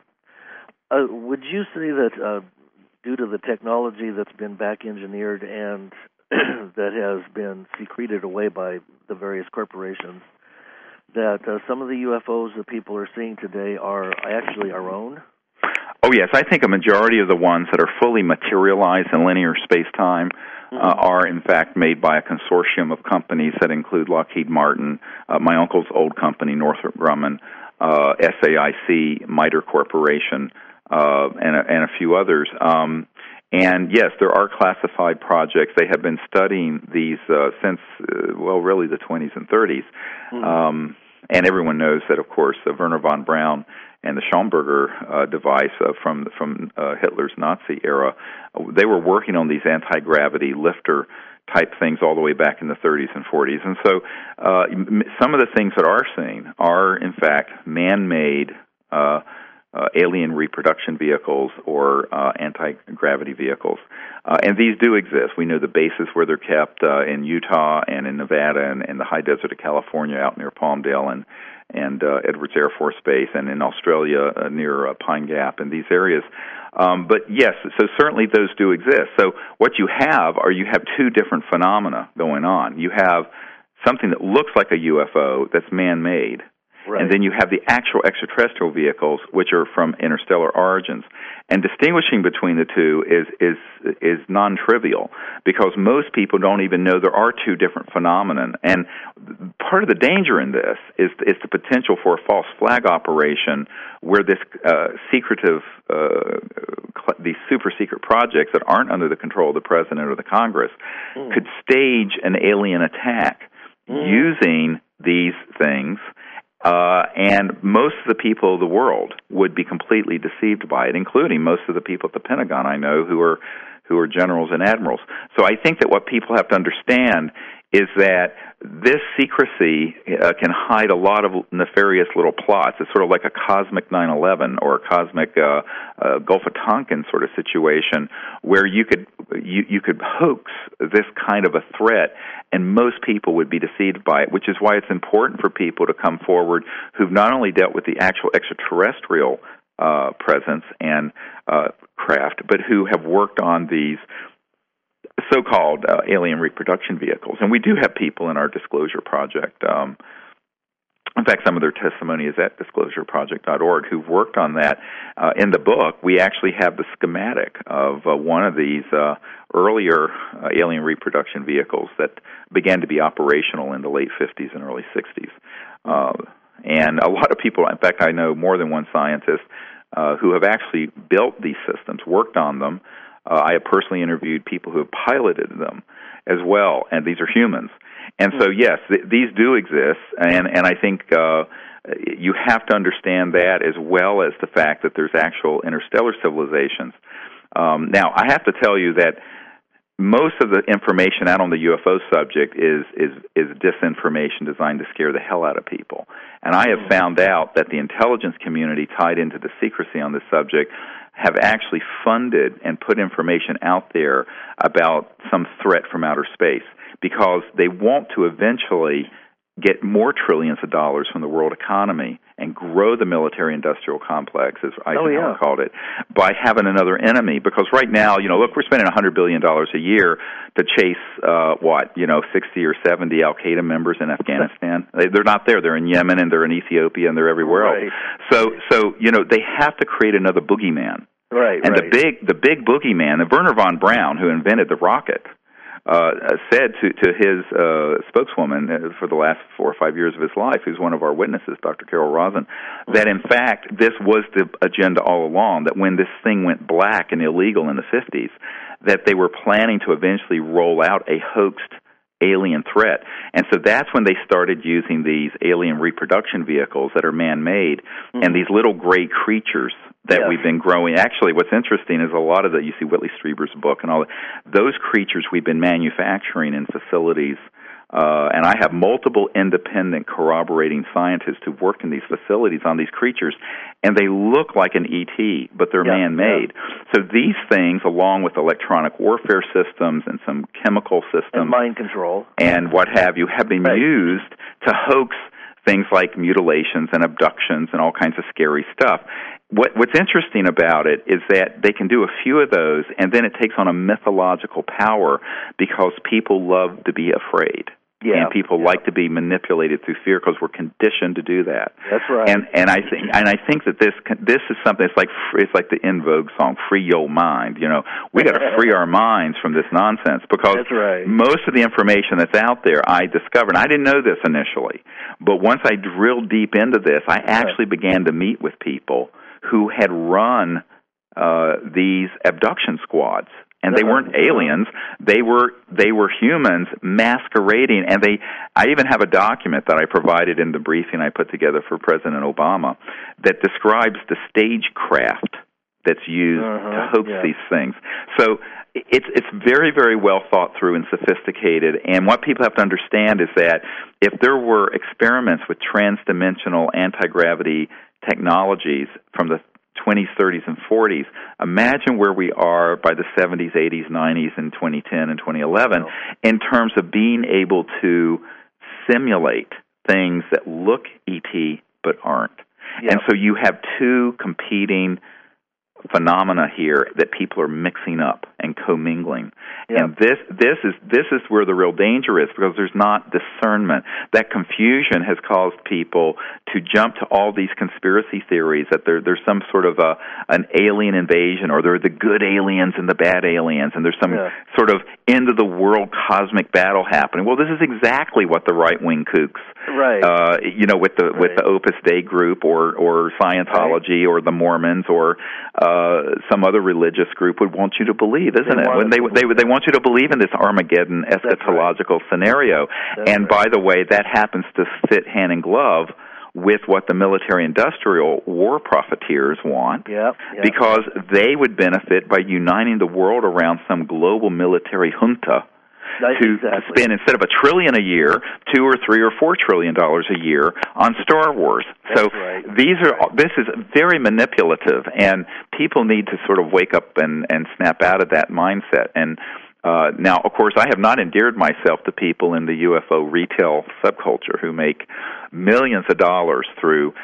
Uh, would you say that uh, due to the technology that's been back-engineered and that has been secreted away by the various corporations, that uh, some of the U F Os that people are seeing today are actually our own? Oh, yes. I think a majority of the ones that are fully materialized in linear space-time mm-hmm. uh, are, in fact, made by a consortium of companies that include Lockheed Martin, uh, my uncle's old company, Northrop Grumman, uh, S A I C, MITRE Corporation, uh, and, a, and a few others. Um, and, yes, there are classified projects. They have been studying these uh, since, uh, well, really the twenties and thirties. Mm-hmm. Um, and everyone knows that, of course, uh, Wernher von Braun and the Schellenberger uh, device uh, from from uh, Hitler's Nazi era, uh, they were working on these anti-gravity lifter type things all the way back in the thirties and forties. And so uh, m- some of the things that are seen are, in fact, man-made uh, uh, alien reproduction vehicles or uh, anti-gravity vehicles. Uh, and these do exist. We know the bases where they're kept uh, in Utah and in Nevada and in the high desert of California out near Palmdale and and uh, Edwards Air Force Base, and in Australia uh, near uh, Pine Gap, and these areas. Um, but yes, so certainly those do exist. So what you have are you have two different phenomena going on. You have something that looks like a U F O that's man-made, right. And then you have the actual extraterrestrial vehicles, which are from interstellar origins. And distinguishing between the two is is is non-trivial, because most people don't even know there are two different phenomena. And part of the danger in this is is the potential for a false flag operation, where this uh, secretive, uh, cl- these super secret projects that aren't under the control of the president or the Congress mm. could stage an alien attack mm. using these things. Uh, and most of the people of the world would be completely deceived by it, including most of the people at the Pentagon I know who are who are generals and admirals. So I think that what people have to understand is that this secrecy uh, can hide a lot of nefarious little plots. It's sort of like a cosmic nine eleven or a cosmic uh, uh, Gulf of Tonkin sort of situation, where you could you, you could hoax this kind of a threat, and most people would be deceived by it, which is why it's important for people to come forward who've not only dealt with the actual extraterrestrial uh, presence and uh, craft, but who have worked on these so-called uh, alien reproduction vehicles. And we do have people in our Disclosure Project. Um, in fact, some of their testimony is at disclosure project dot org who've worked on that. Uh, in the book, we actually have the schematic of uh, one of these uh, earlier uh, alien reproduction vehicles that began to be operational in the late fifties and early sixties. Uh, and a lot of people, in fact, I know more than one scientist uh, who have actually built these systems, worked on them. Uh, I have personally interviewed people who have piloted them as well, and these are humans. And so, yes, th- these do exist, and, and I think uh, you have to understand that as well as the fact that there's actual interstellar civilizations. Um, now, I have to tell you that most of the information out on the U F O subject is, is, is disinformation designed to scare the hell out of people. And I have found out that the intelligence community tied into the secrecy on this subject have actually funded and put information out there about some threat from outer space, because they want to eventually get more trillions of dollars from the world economy and grow the military-industrial complex, as Eisenhower oh, yeah. called it, by having another enemy. Because right now, you know, look, we're spending one hundred billion dollars a year to chase, uh, what, you know, sixty or seventy al-Qaeda members in Afghanistan. they, they're not there. They're in Yemen, and they're in Ethiopia, and they're everywhere right. else. So, so, you know, they have to create another boogeyman. Right, and right. the big, the big boogeyman, the Wernher von Braun, who invented the rocket, Uh, said to, to his uh, spokeswoman for the last four or five years of his life, who's one of our witnesses, Doctor Carol Rosin, that in fact this was the agenda all along, that when this thing went black and illegal in the fifties, that they were planning to eventually roll out a hoaxed alien threat. And so that's when they started using these alien reproduction vehicles that are man-made, mm-hmm. and these little gray creatures that yes. we've been growing. Actually, what's interesting is a lot of the, you see Whitley Strieber's book and all that, those creatures we've been manufacturing in facilities, uh, and I have multiple independent corroborating scientists who've worked in these facilities on these creatures, and they look like an E T, but they're yeah, man-made. Yeah. So these things, along with electronic warfare systems and some chemical systems, and mind control, and what have you, have been right. used to hoax things like mutilations and abductions and all kinds of scary stuff. What, what's interesting about it is that they can do a few of those, and then it takes on a mythological power because people love to be afraid. Yeah, and people yeah. like to be manipulated through fear because we're conditioned to do that. That's right. And and I think and I think that this this is something. It's like it's like the In Vogue song, "Free Your Mind." You know, we got to free our minds from this nonsense because That's right. most of the information that's out there, I discovered. I didn't know this initially, but once I drilled deep into this, I actually began to meet with people who had run uh, these abduction squads. And they weren't aliens; they were they were humans masquerading. And they, I even have a document that I provided in the briefing I put together for President Obama that describes the stagecraft that's used uh-huh, to hoax yeah. these things. So it's it's very very well thought through and sophisticated. And what people have to understand is that if there were experiments with transdimensional anti-gravity technologies from the twenties, thirties, and forties. Imagine where we are by the seventies, eighties, nineties, and twenty ten and twenty eleven in terms of being able to simulate things that look E T but aren't. Yep. And so you have two competing phenomena here that people are mixing up and commingling. Yep. And this this is this is where the real danger is, because there's not discernment. That confusion has caused people to jump to all these conspiracy theories that there there's some sort of a an alien invasion, or there are the good aliens and the bad aliens, and there's some yeah. sort of end of the world cosmic battle happening. Well, this is exactly what the right wing kooks, right? Uh, you know, with the right. with the Opus Dei group, or or Scientology, right. or the Mormons, or uh, some other religious group would want you to believe, isn't they it? When they they they want you to believe in this Armageddon eschatological right. scenario. That's and right. by the way, that happens to fit hand in glove with what the military-industrial war profiteers want, yep, yep. because they would benefit by uniting the world around some global military junta That's to exactly. spend, instead of a trillion a year, two or three or four trillion dollars a year on Star Wars. That's so right. these are this is very manipulative, and people need to sort of wake up and, and snap out of that mindset. And Uh, now, of course, I have not endeared myself to people in the U F O retail subculture who make millions of dollars through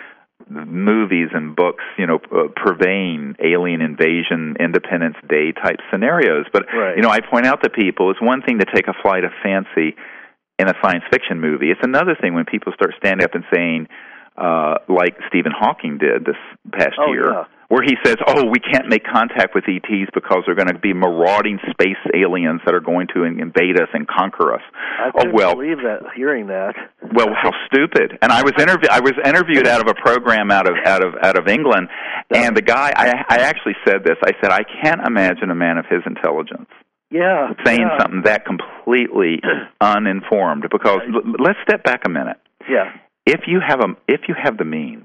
movies and books, you know, uh, purveying alien invasion, Independence Day type scenarios. But, right. you know, I point out to people, it's one thing to take a flight of fancy in a science fiction movie. It's another thing when people start standing up and saying, uh, like Stephen Hawking did this past oh, year, yeah. where he says, oh, we can't make contact with E Ts because they're going to be marauding space aliens that are going to invade us and conquer us. I couldn't oh, well, believe that, hearing that. Well, how stupid. And I was interview I was interviewed out of a program out of out of out of England, and the guy I I actually said this. I said, I can't imagine a man of his intelligence yeah, saying yeah. something that completely uninformed, because right. l- let's step back a minute. Yeah. If you have a if you have the means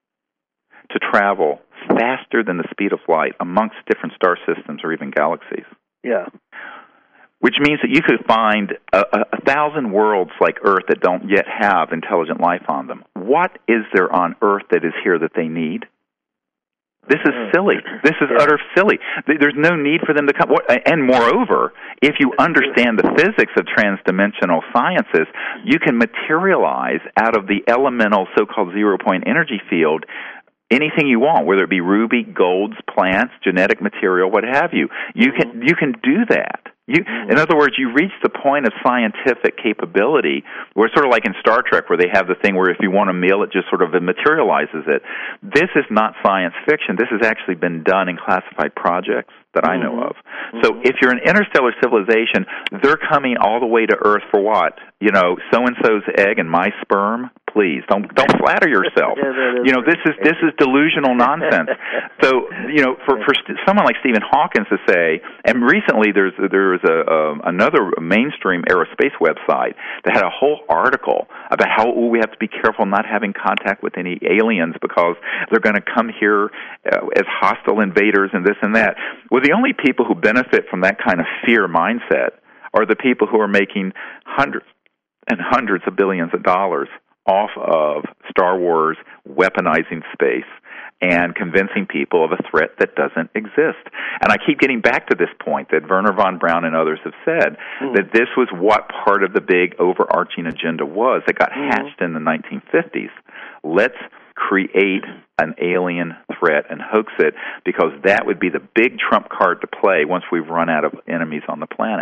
to travel faster than the speed of light amongst different star systems or even galaxies. Yeah. Which means that you could find a, a, a thousand worlds like Earth that don't yet have intelligent life on them. What is there on Earth that is here that they need? This is silly. This is yeah. utter silly. There's no need for them to come. And moreover, if you understand the physics of transdimensional sciences, you can materialize out of the elemental so-called zero-point energy field anything you want, whether it be ruby, golds, plants, genetic material, what have you. You can you can do that. You, in other words, you reach the point of scientific capability where it's sort of like in Star Trek, where they have the thing where if you want a meal, it just sort of materializes it. This is not science fiction. This has actually been done in classified projects that I know of. So if you're an interstellar civilization, they're coming all the way to Earth for what? You know, so-and-so's egg and my sperm? Please, don't don't flatter yourself. yeah, you know, this is this is delusional nonsense. So, you know, for for st- someone like Stephen Hawking to say, and recently there's there was a, a another mainstream aerospace website that had a whole article about how ooh, we have to be careful not having contact with any aliens because they're going to come here uh, as hostile invaders and this and that. Well, the only people who benefit from that kind of fear mindset are the people who are making hundreds and hundreds of billions of dollars off of Star Wars weaponizing space and convincing people of a threat that doesn't exist. And I keep getting back to this point that Wernher von Braun and others have said, mm. that this was what part of the big overarching agenda was that got mm. hatched in the nineteen fifties. Let's create an alien threat and hoax it, because that would be the big trump card to play once we've run out of enemies on the planet.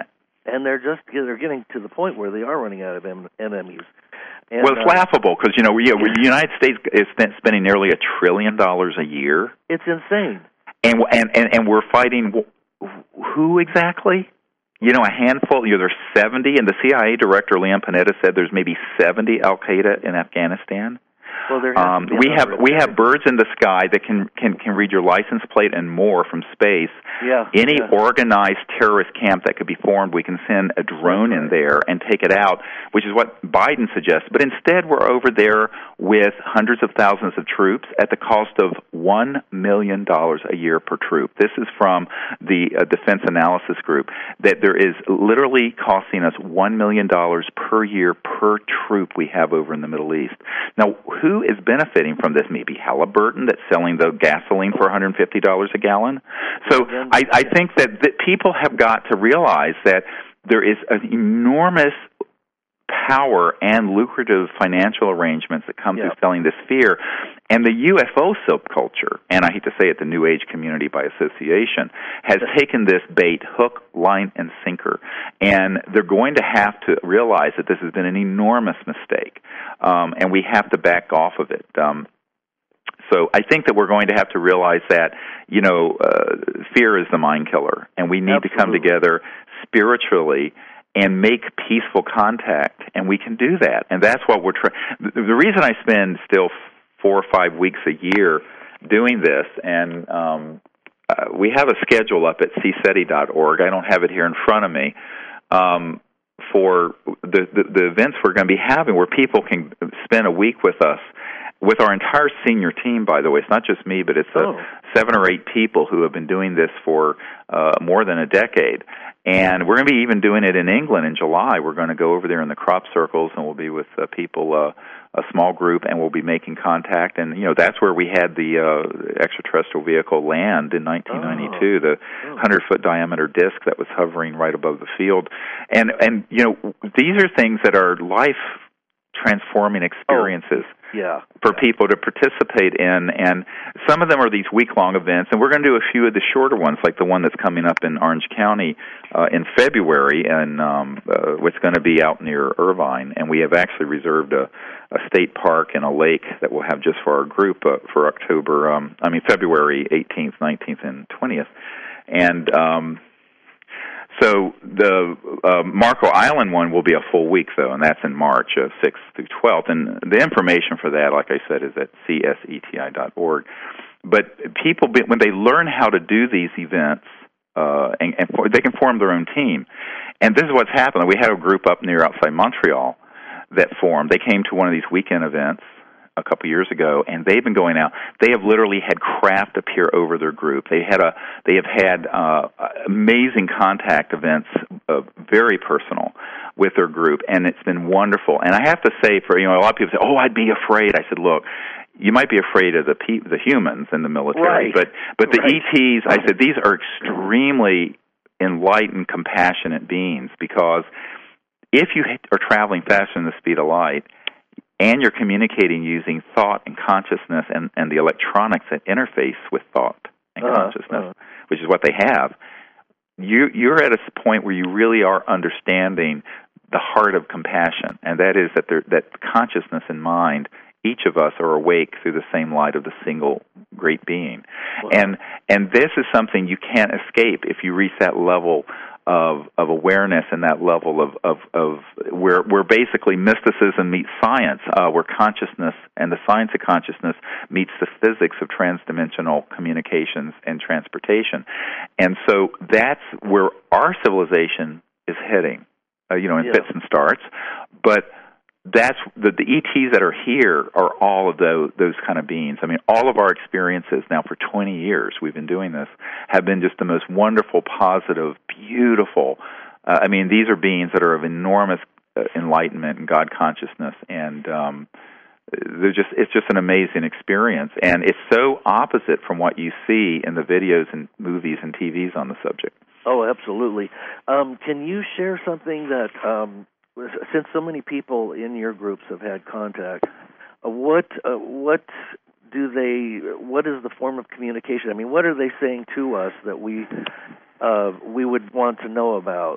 and they're just they're getting to the point where they are running out of M- NMEs. And, well, it's uh, laughable because, you know, yeah, the United States is spending nearly a trillion dollars a year. It's insane. And, and, and, and we're fighting who exactly? You know, a handful. You know, there's seventy, and the C I A director, Leon Panetta, said there's maybe seventy Al-Qaeda in Afghanistan. Well, there has um, to be we have we have there. birds in the sky that can, can, can read your license plate and more from space. Yeah. Any yeah. organized terrorist camp that could be formed, we can send a drone right. in there and take it out, which is what Biden suggests. But instead, we're over there with hundreds of thousands of troops at the cost of one million dollars a year per troop. This is from the uh, Defense Analysis Group, that there is literally costing us one million dollars per year per troop we have over in the Middle East. Now, who is benefiting from this? Maybe Halliburton, that's selling the gasoline for one hundred fifty dollars a gallon. So I, I think that, that people have got to realize that there is an enormous power and lucrative financial arrangements that come yeah. through selling this fear. And the U F O subculture, and I hate to say it, the New Age community by association, has taken this bait, hook, line, and sinker. And they're going to have to realize that this has been an enormous mistake, um, and we have to back off of it. Um, so I think that we're going to have to realize that, you know, uh, fear is the mind killer, and we need Absolutely. to come together spiritually and make peaceful contact, and we can do that. And that's what we're trying. The reason I spend still four or five weeks a year doing this, and um, uh, we have a schedule up at c seti dot org. I don't have it here in front of me, um, for the, the, the events we're going to be having where people can spend a week with us, with our entire senior team, by the way. It's not just me, but it's uh, oh. seven or eight people who have been doing this for uh, more than a decade. And we're going to be even doing it in England in July. We're going to go over there in the crop circles, and we'll be with uh, people, uh, a small group, and we'll be making contact. And, you know, that's where we had the uh, extraterrestrial vehicle land in nineteen ninety-two, oh. the hundred-foot diameter disc that was hovering right above the field. And, and you know, these are things that are life-transforming experiences. Oh. Yeah, for yeah. people to participate in, and some of them are these week-long events, and we're going to do a few of the shorter ones, like the one that's coming up in Orange County uh, in February, and um, uh, what's going to be out near Irvine, and we have actually reserved a, a state park and a lake that we'll have just for our group uh, for October, um, I mean February eighteenth, nineteenth, and twentieth, and um, so the uh, Marco Island one will be a full week, though, and that's in March, uh, sixth through twelfth. And the information for that, like I said, is at c seti dot org. But people, when they learn how to do these events, uh, and, and they can form their own team. And this is what's happened. We had a group up near outside Montreal that formed. They came to one of these weekend events a couple years ago, and they've been going out. They have literally had craft appear over their group. They had a, they have had uh, amazing contact events, uh, very personal, with their group, and it's been wonderful. And I have to say, for you know, a lot of people say, "Oh, I'd be afraid." I said, "Look, you might be afraid of the pe- the humans in the military, right. but but the right. E Ts," I said, "these are extremely enlightened, compassionate beings, because if you are traveling faster than the speed of light, and you're communicating using thought and consciousness and, and the electronics that interface with thought and uh-huh, consciousness, uh-huh. which is what they have, you, you're at a point where you really are understanding the heart of compassion, and that is that there, that consciousness and mind, each of us are awake through the same light of the single great being. Wow. And and this is something you can't escape if you reach that level of of awareness and that level of of, of where where basically mysticism meets science, uh, where consciousness and the science of consciousness meets the physics of transdimensional communications and transportation. And so that's where our civilization is heading, uh, you know, in yeah. fits and starts. But that's the, the E Ts that are here are all of those, those kind of beings. I mean, all of our experiences now for twenty years we've been doing this have been just the most wonderful, positive, beautiful. Uh, I mean, these are beings that are of enormous uh, enlightenment and God consciousness, and um, they're just it's just an amazing experience. And it's so opposite from what you see in the videos and movies and T Vs on the subject. Oh, absolutely. Um, can you share something that... Um since so many people in your groups have had contact, uh, what uh, what do they? What is the form of communication? I mean, what are they saying to us that we uh, we would want to know about?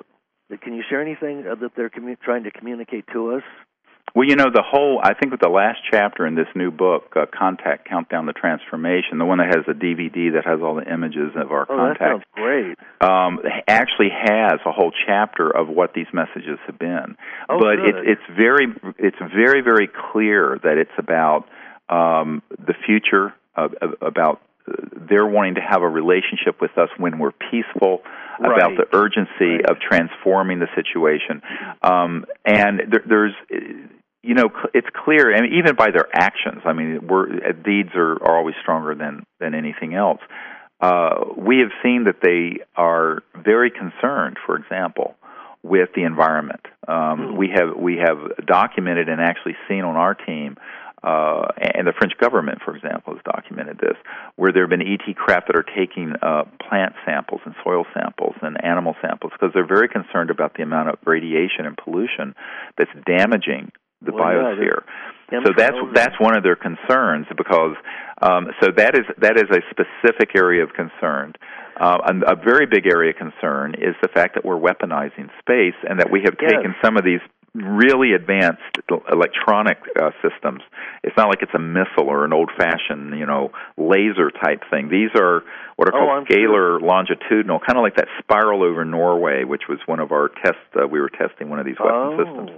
Can you share anything that they're commu- trying to communicate to us? Well, you know, the whole, I think with the last chapter in this new book, uh, Contact, Countdown to Transformation, the one that has the D V D that has all the images of our oh, contact. that sounds great. Um, actually has a whole chapter of what these messages have been. Oh, but good. it's it's very it's very very clear that it's about um, the future, uh, about uh, they're wanting to have a relationship with us when we're peaceful, right. about the urgency right. of transforming the situation, um, and there, there's. You know, it's clear, and even by their actions. I mean, we're, deeds are, are always stronger than, than anything else. Uh, we have seen that they are very concerned, for example, with the environment. Um, mm-hmm. We have we have documented and actually seen on our team, uh, and the French government, for example, has documented this, where there have been E T craft that are taking uh, plant samples and soil samples and animal samples because they're very concerned about the amount of radiation and pollution that's damaging the well, biosphere. Yeah, so that's that's one of their concerns because um, so that is that is a specific area of concern. Uh, a, a very big area of concern is the fact that we're weaponizing space and that we have yes. taken some of these really advanced electronic uh, systems. It's not like it's a missile or an old-fashioned, you know, laser-type thing. These are what are oh, called I'm scalar sure. longitudinal, kind of like that spiral over Norway, which was one of our tests. Uh, we were testing one of these weapon oh. systems.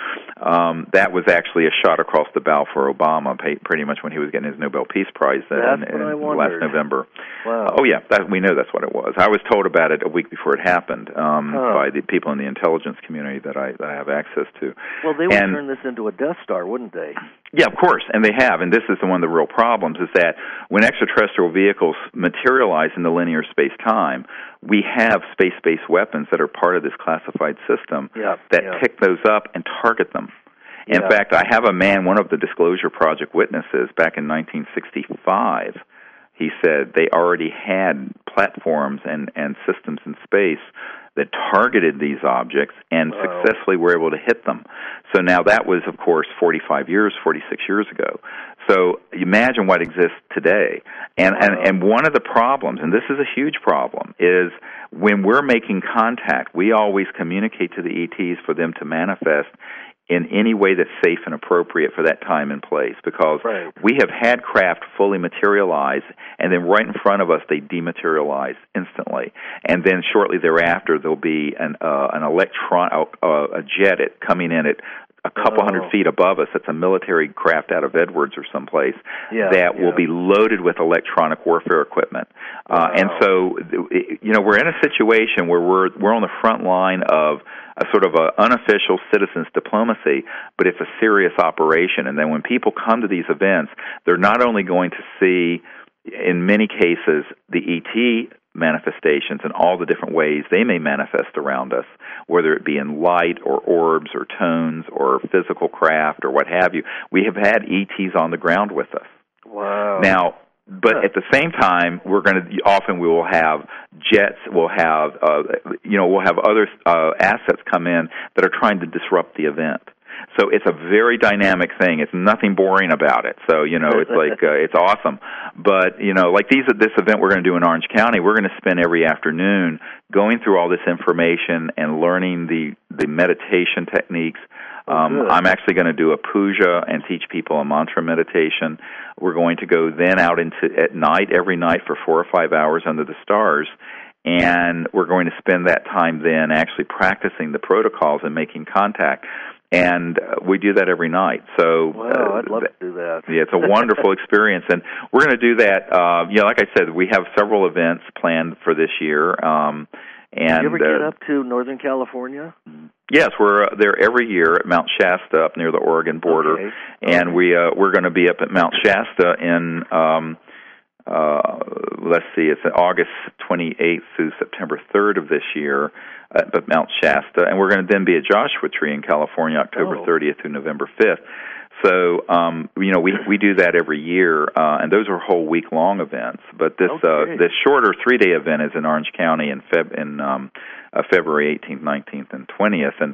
Um, that was actually a shot across the bow for Obama, pretty much when he was getting his Nobel Peace Prize in, in last November. Wow. Uh, oh yeah, that, we know that's what it was. I was told about it a week before it happened um, huh. by the people in the intelligence community that I, that I have access to. Well, they would and, turn this into a Death Star, wouldn't they? Yeah, of course, and they have. And this is one of the real problems: is that when extraterrestrial vehicles materialize in the linear space-time, we have space-based weapons that are part of this classified system yeah, that yeah. pick those up and target them. In yeah. fact, I have a man, one of the Disclosure Project witnesses, back in nineteen sixty-five, he said they already had platforms and, and systems in space that targeted these objects and wow. successfully were able to hit them. So now that was, of course, forty-five years, forty-six years ago. So imagine what exists today. And, wow. and, and one of the problems, and this is a huge problem, is when we're making contact, we always communicate to the E Ts for them to manifest in any way that's safe and appropriate for that time and place, because right. we have had craft fully materialize, and then right in front of us they dematerialize instantly, and then shortly thereafter there'll be an uh, an electron uh, a jet it coming in at a couple oh. hundred feet above us. That's a military craft out of Edwards or someplace yeah, that yeah. will be loaded with electronic warfare equipment. Wow. Uh, and so, you know, we're in a situation where we're we're on the front line of a sort of a unofficial citizens diplomacy, but it's a serious operation. And then when people come to these events, they're not only going to see, in many cases, the E T manifestations and all the different ways they may manifest around us, whether it be in light or orbs or tones or physical craft or what have you. We have had E Ts on the ground with us. Wow. Now, but huh. at the same time, we're going to often we will have jets, we'll have uh, you know we'll have other uh, assets come in that are trying to disrupt the event. So it's a very dynamic thing. It's nothing boring about it. So, you know, it's like, uh, it's awesome. But, you know, like these this event we're going to do in Orange County, we're going to spend every afternoon going through all this information and learning the, the meditation techniques. Um, oh, I'm actually going to do a puja and teach people a mantra meditation. We're going to go then out into at night, every night for four or five hours under the stars. And we're going to spend that time then actually practicing the protocols and making contact. And uh, we do that every night. So, wow, uh, I'd love to do that. Yeah, it's a wonderful experience, and we're going to do that. Uh, you know, like I said, we have several events planned for this year. Um, and do you ever get uh, up to Northern California? Yes, we're uh, there every year at Mount Shasta up near the Oregon border, okay. and okay. we uh, we're going to be up at Mount Shasta in. Um, Uh, let's see, it's August twenty-eighth through September third of this year at Mount Shasta, and we're going to then be at Joshua Tree in California, October oh. thirtieth through November fifth. So, um, you know, we we do that every year, uh, and those are whole week-long events. But this okay. uh, this shorter three-day event is in Orange County in Feb in um, uh, February eighteenth, nineteenth, and twentieth, and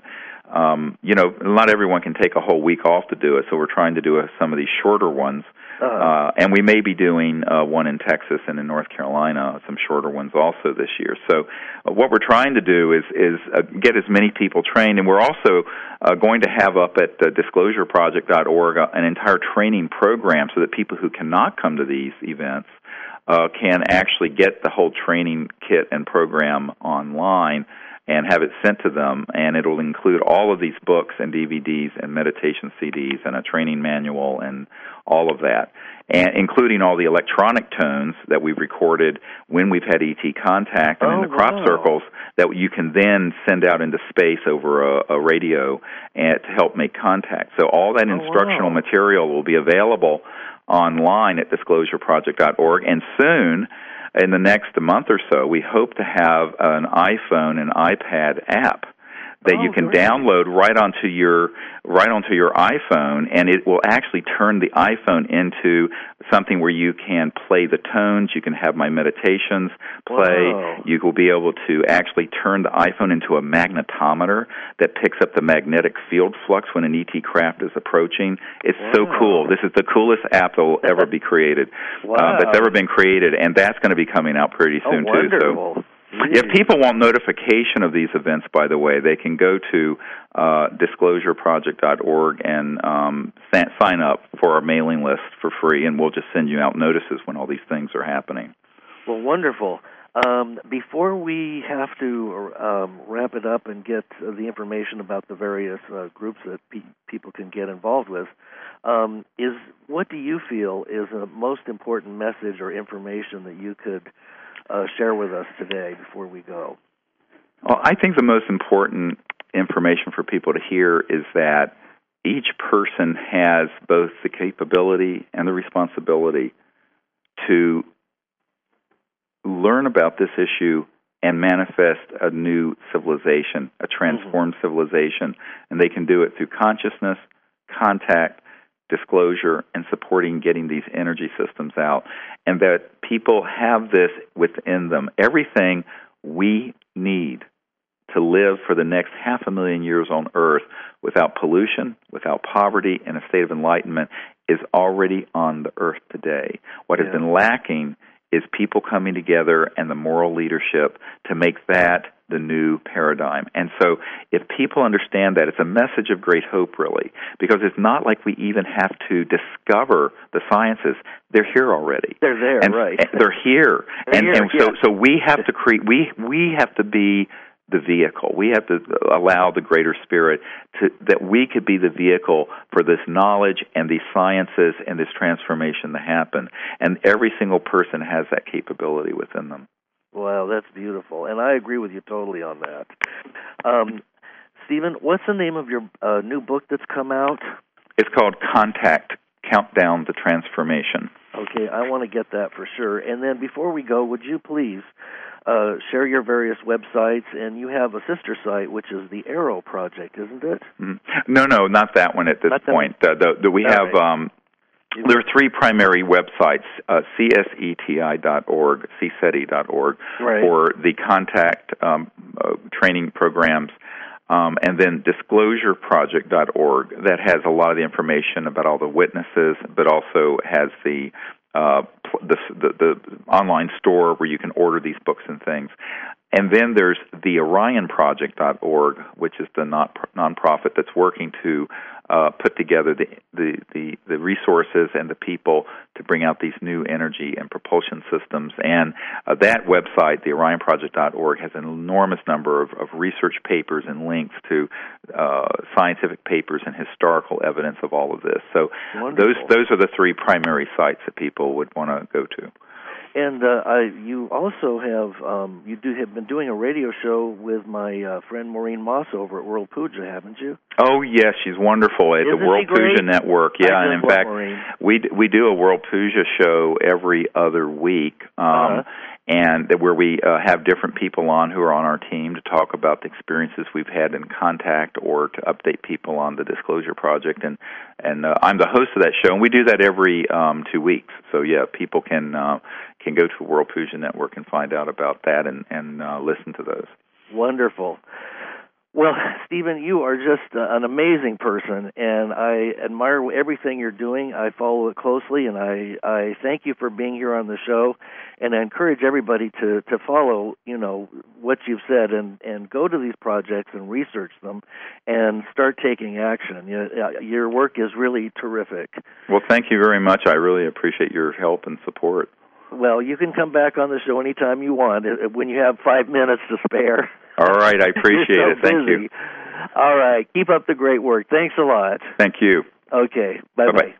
um, you know, not everyone can take a whole week off to do it, so we're trying to do a, some of these shorter ones. Uh-huh. Uh, and we may be doing uh, one in Texas and in North Carolina, some shorter ones also this year. So uh, what we're trying to do is, is uh, get as many people trained, and we're also uh, going to have up at uh, disclosure project dot org uh, an entire training program so that people who cannot come to these events uh, can actually get the whole training kit and program online and have it sent to them, and it'll include all of these books and D V Ds and meditation C Ds and a training manual and all of that, and including all the electronic tones that we've recorded when we've had E T contact and oh, in the crop wow. circles that you can then send out into space over a, a radio and to help make contact. So all that oh, instructional wow. material will be available online at disclosure project dot org, and soon, in the next month or so, we hope to have an iPhone and iPad app that oh, you can great. download right onto your right onto your iPhone, and it will actually turn the iPhone into something where you can play the tones, you can have my meditations play, wow. you will be able to actually turn the iPhone into a magnetometer that picks up the magnetic field flux when an E T craft is approaching. It's wow. so cool. This is the coolest app that will ever be created, wow. uh, that's ever been created, and that's going to be coming out pretty soon oh, too. wonderful. So. Really? If people want notification of these events, by the way, they can go to uh, disclosure project dot org and um, sa- sign up for our mailing list for free, and we'll just send you out notices when all these things are happening. Well, wonderful. Um, before we have to um, wrap it up and get uh, the information about the various uh, groups that pe- people can get involved with, um, is what do you feel is the most important message or information that you could Uh, share with us today before we go? Well, I think the most important information for people to hear is that each person has both the capability and the responsibility to learn about this issue and manifest a new civilization, a transformed mm-hmm. civilization, and they can do it through consciousness, contact, disclosure, and supporting getting these energy systems out, and that people have this within them. Everything we need to live for the next half a million years on Earth without pollution, without poverty, in a state of enlightenment is already on the Earth today. What yeah. has been lacking is people coming together and the moral leadership to make that the new paradigm. And so if people understand that, it's a message of great hope, really, because it's not like we even have to discover the sciences. They're here already. They're there, and, right. And they're here. They're and here, and so, yeah. so we have to create, we, we have to be the vehicle. We have to allow the greater spirit to, that we could be the vehicle for this knowledge and these sciences and this transformation to happen. And every single person has that capability within them. Wow, that's beautiful. And I agree with you totally on that. Um, Stephen, what's the name of your uh, new book that's come out? It's called Contact, Countdown to Transformation. Okay, I want to get that for sure. And then before we go, would you please uh, share your various websites? And you have a sister site, which is the Arrow Project, isn't it? Mm-hmm. No, no, not that one at this not point. Uh, the, the, we All have... right. Um, There are three primary websites, uh, C S E T I dot org, C S E T I dot org, right. for the contact um, uh, training programs, um, and then disclosure project dot org that has a lot of the information about all the witnesses, but also has the uh, the, the, the online store where you can order these books and things. And then there's the Orion project dot org, which is the non nonprofit that's working to uh, put together the, the, the, the resources and the people to bring out these new energy and propulsion systems. And uh, that website, the Orion project dot org, has an enormous number of, of research papers and links to uh, scientific papers and historical evidence of all of this. So Wonderful. those those are the three primary sites that people would want to go to. And uh, I, you also have um, you do have been doing a radio show with my uh, friend Maureen Moss over at World Puja, haven't you? Oh yes, she's wonderful at Isn't the World Puja Network. Yeah, I and in love fact, Maureen. we we do a World Puja show every other week, um, uh-huh. and where we uh, have different people on who are on our team to talk about the experiences we've had in contact or to update people on the Disclosure Project. And and uh, I'm the host of that show, and we do that every um, two weeks. So yeah, people can uh, can go to World Puja Network and find out about that and and uh, listen to those. Wonderful. Well, Stephen, you are just uh, an amazing person, and I admire everything you're doing. I follow it closely, and I, I thank you for being here on the show, and I encourage everybody to, to follow, you know, what you've said and, and go to these projects and research them and start taking action. You know, your work is really terrific. Well, thank you very much. I really appreciate your help and support. Well, you can come back on the show anytime you want, when you have five minutes to spare. All right, I appreciate so it. Thank busy. you. All right, keep up the great work. Thanks a lot. Thank you. Okay, bye-bye. Bye-bye.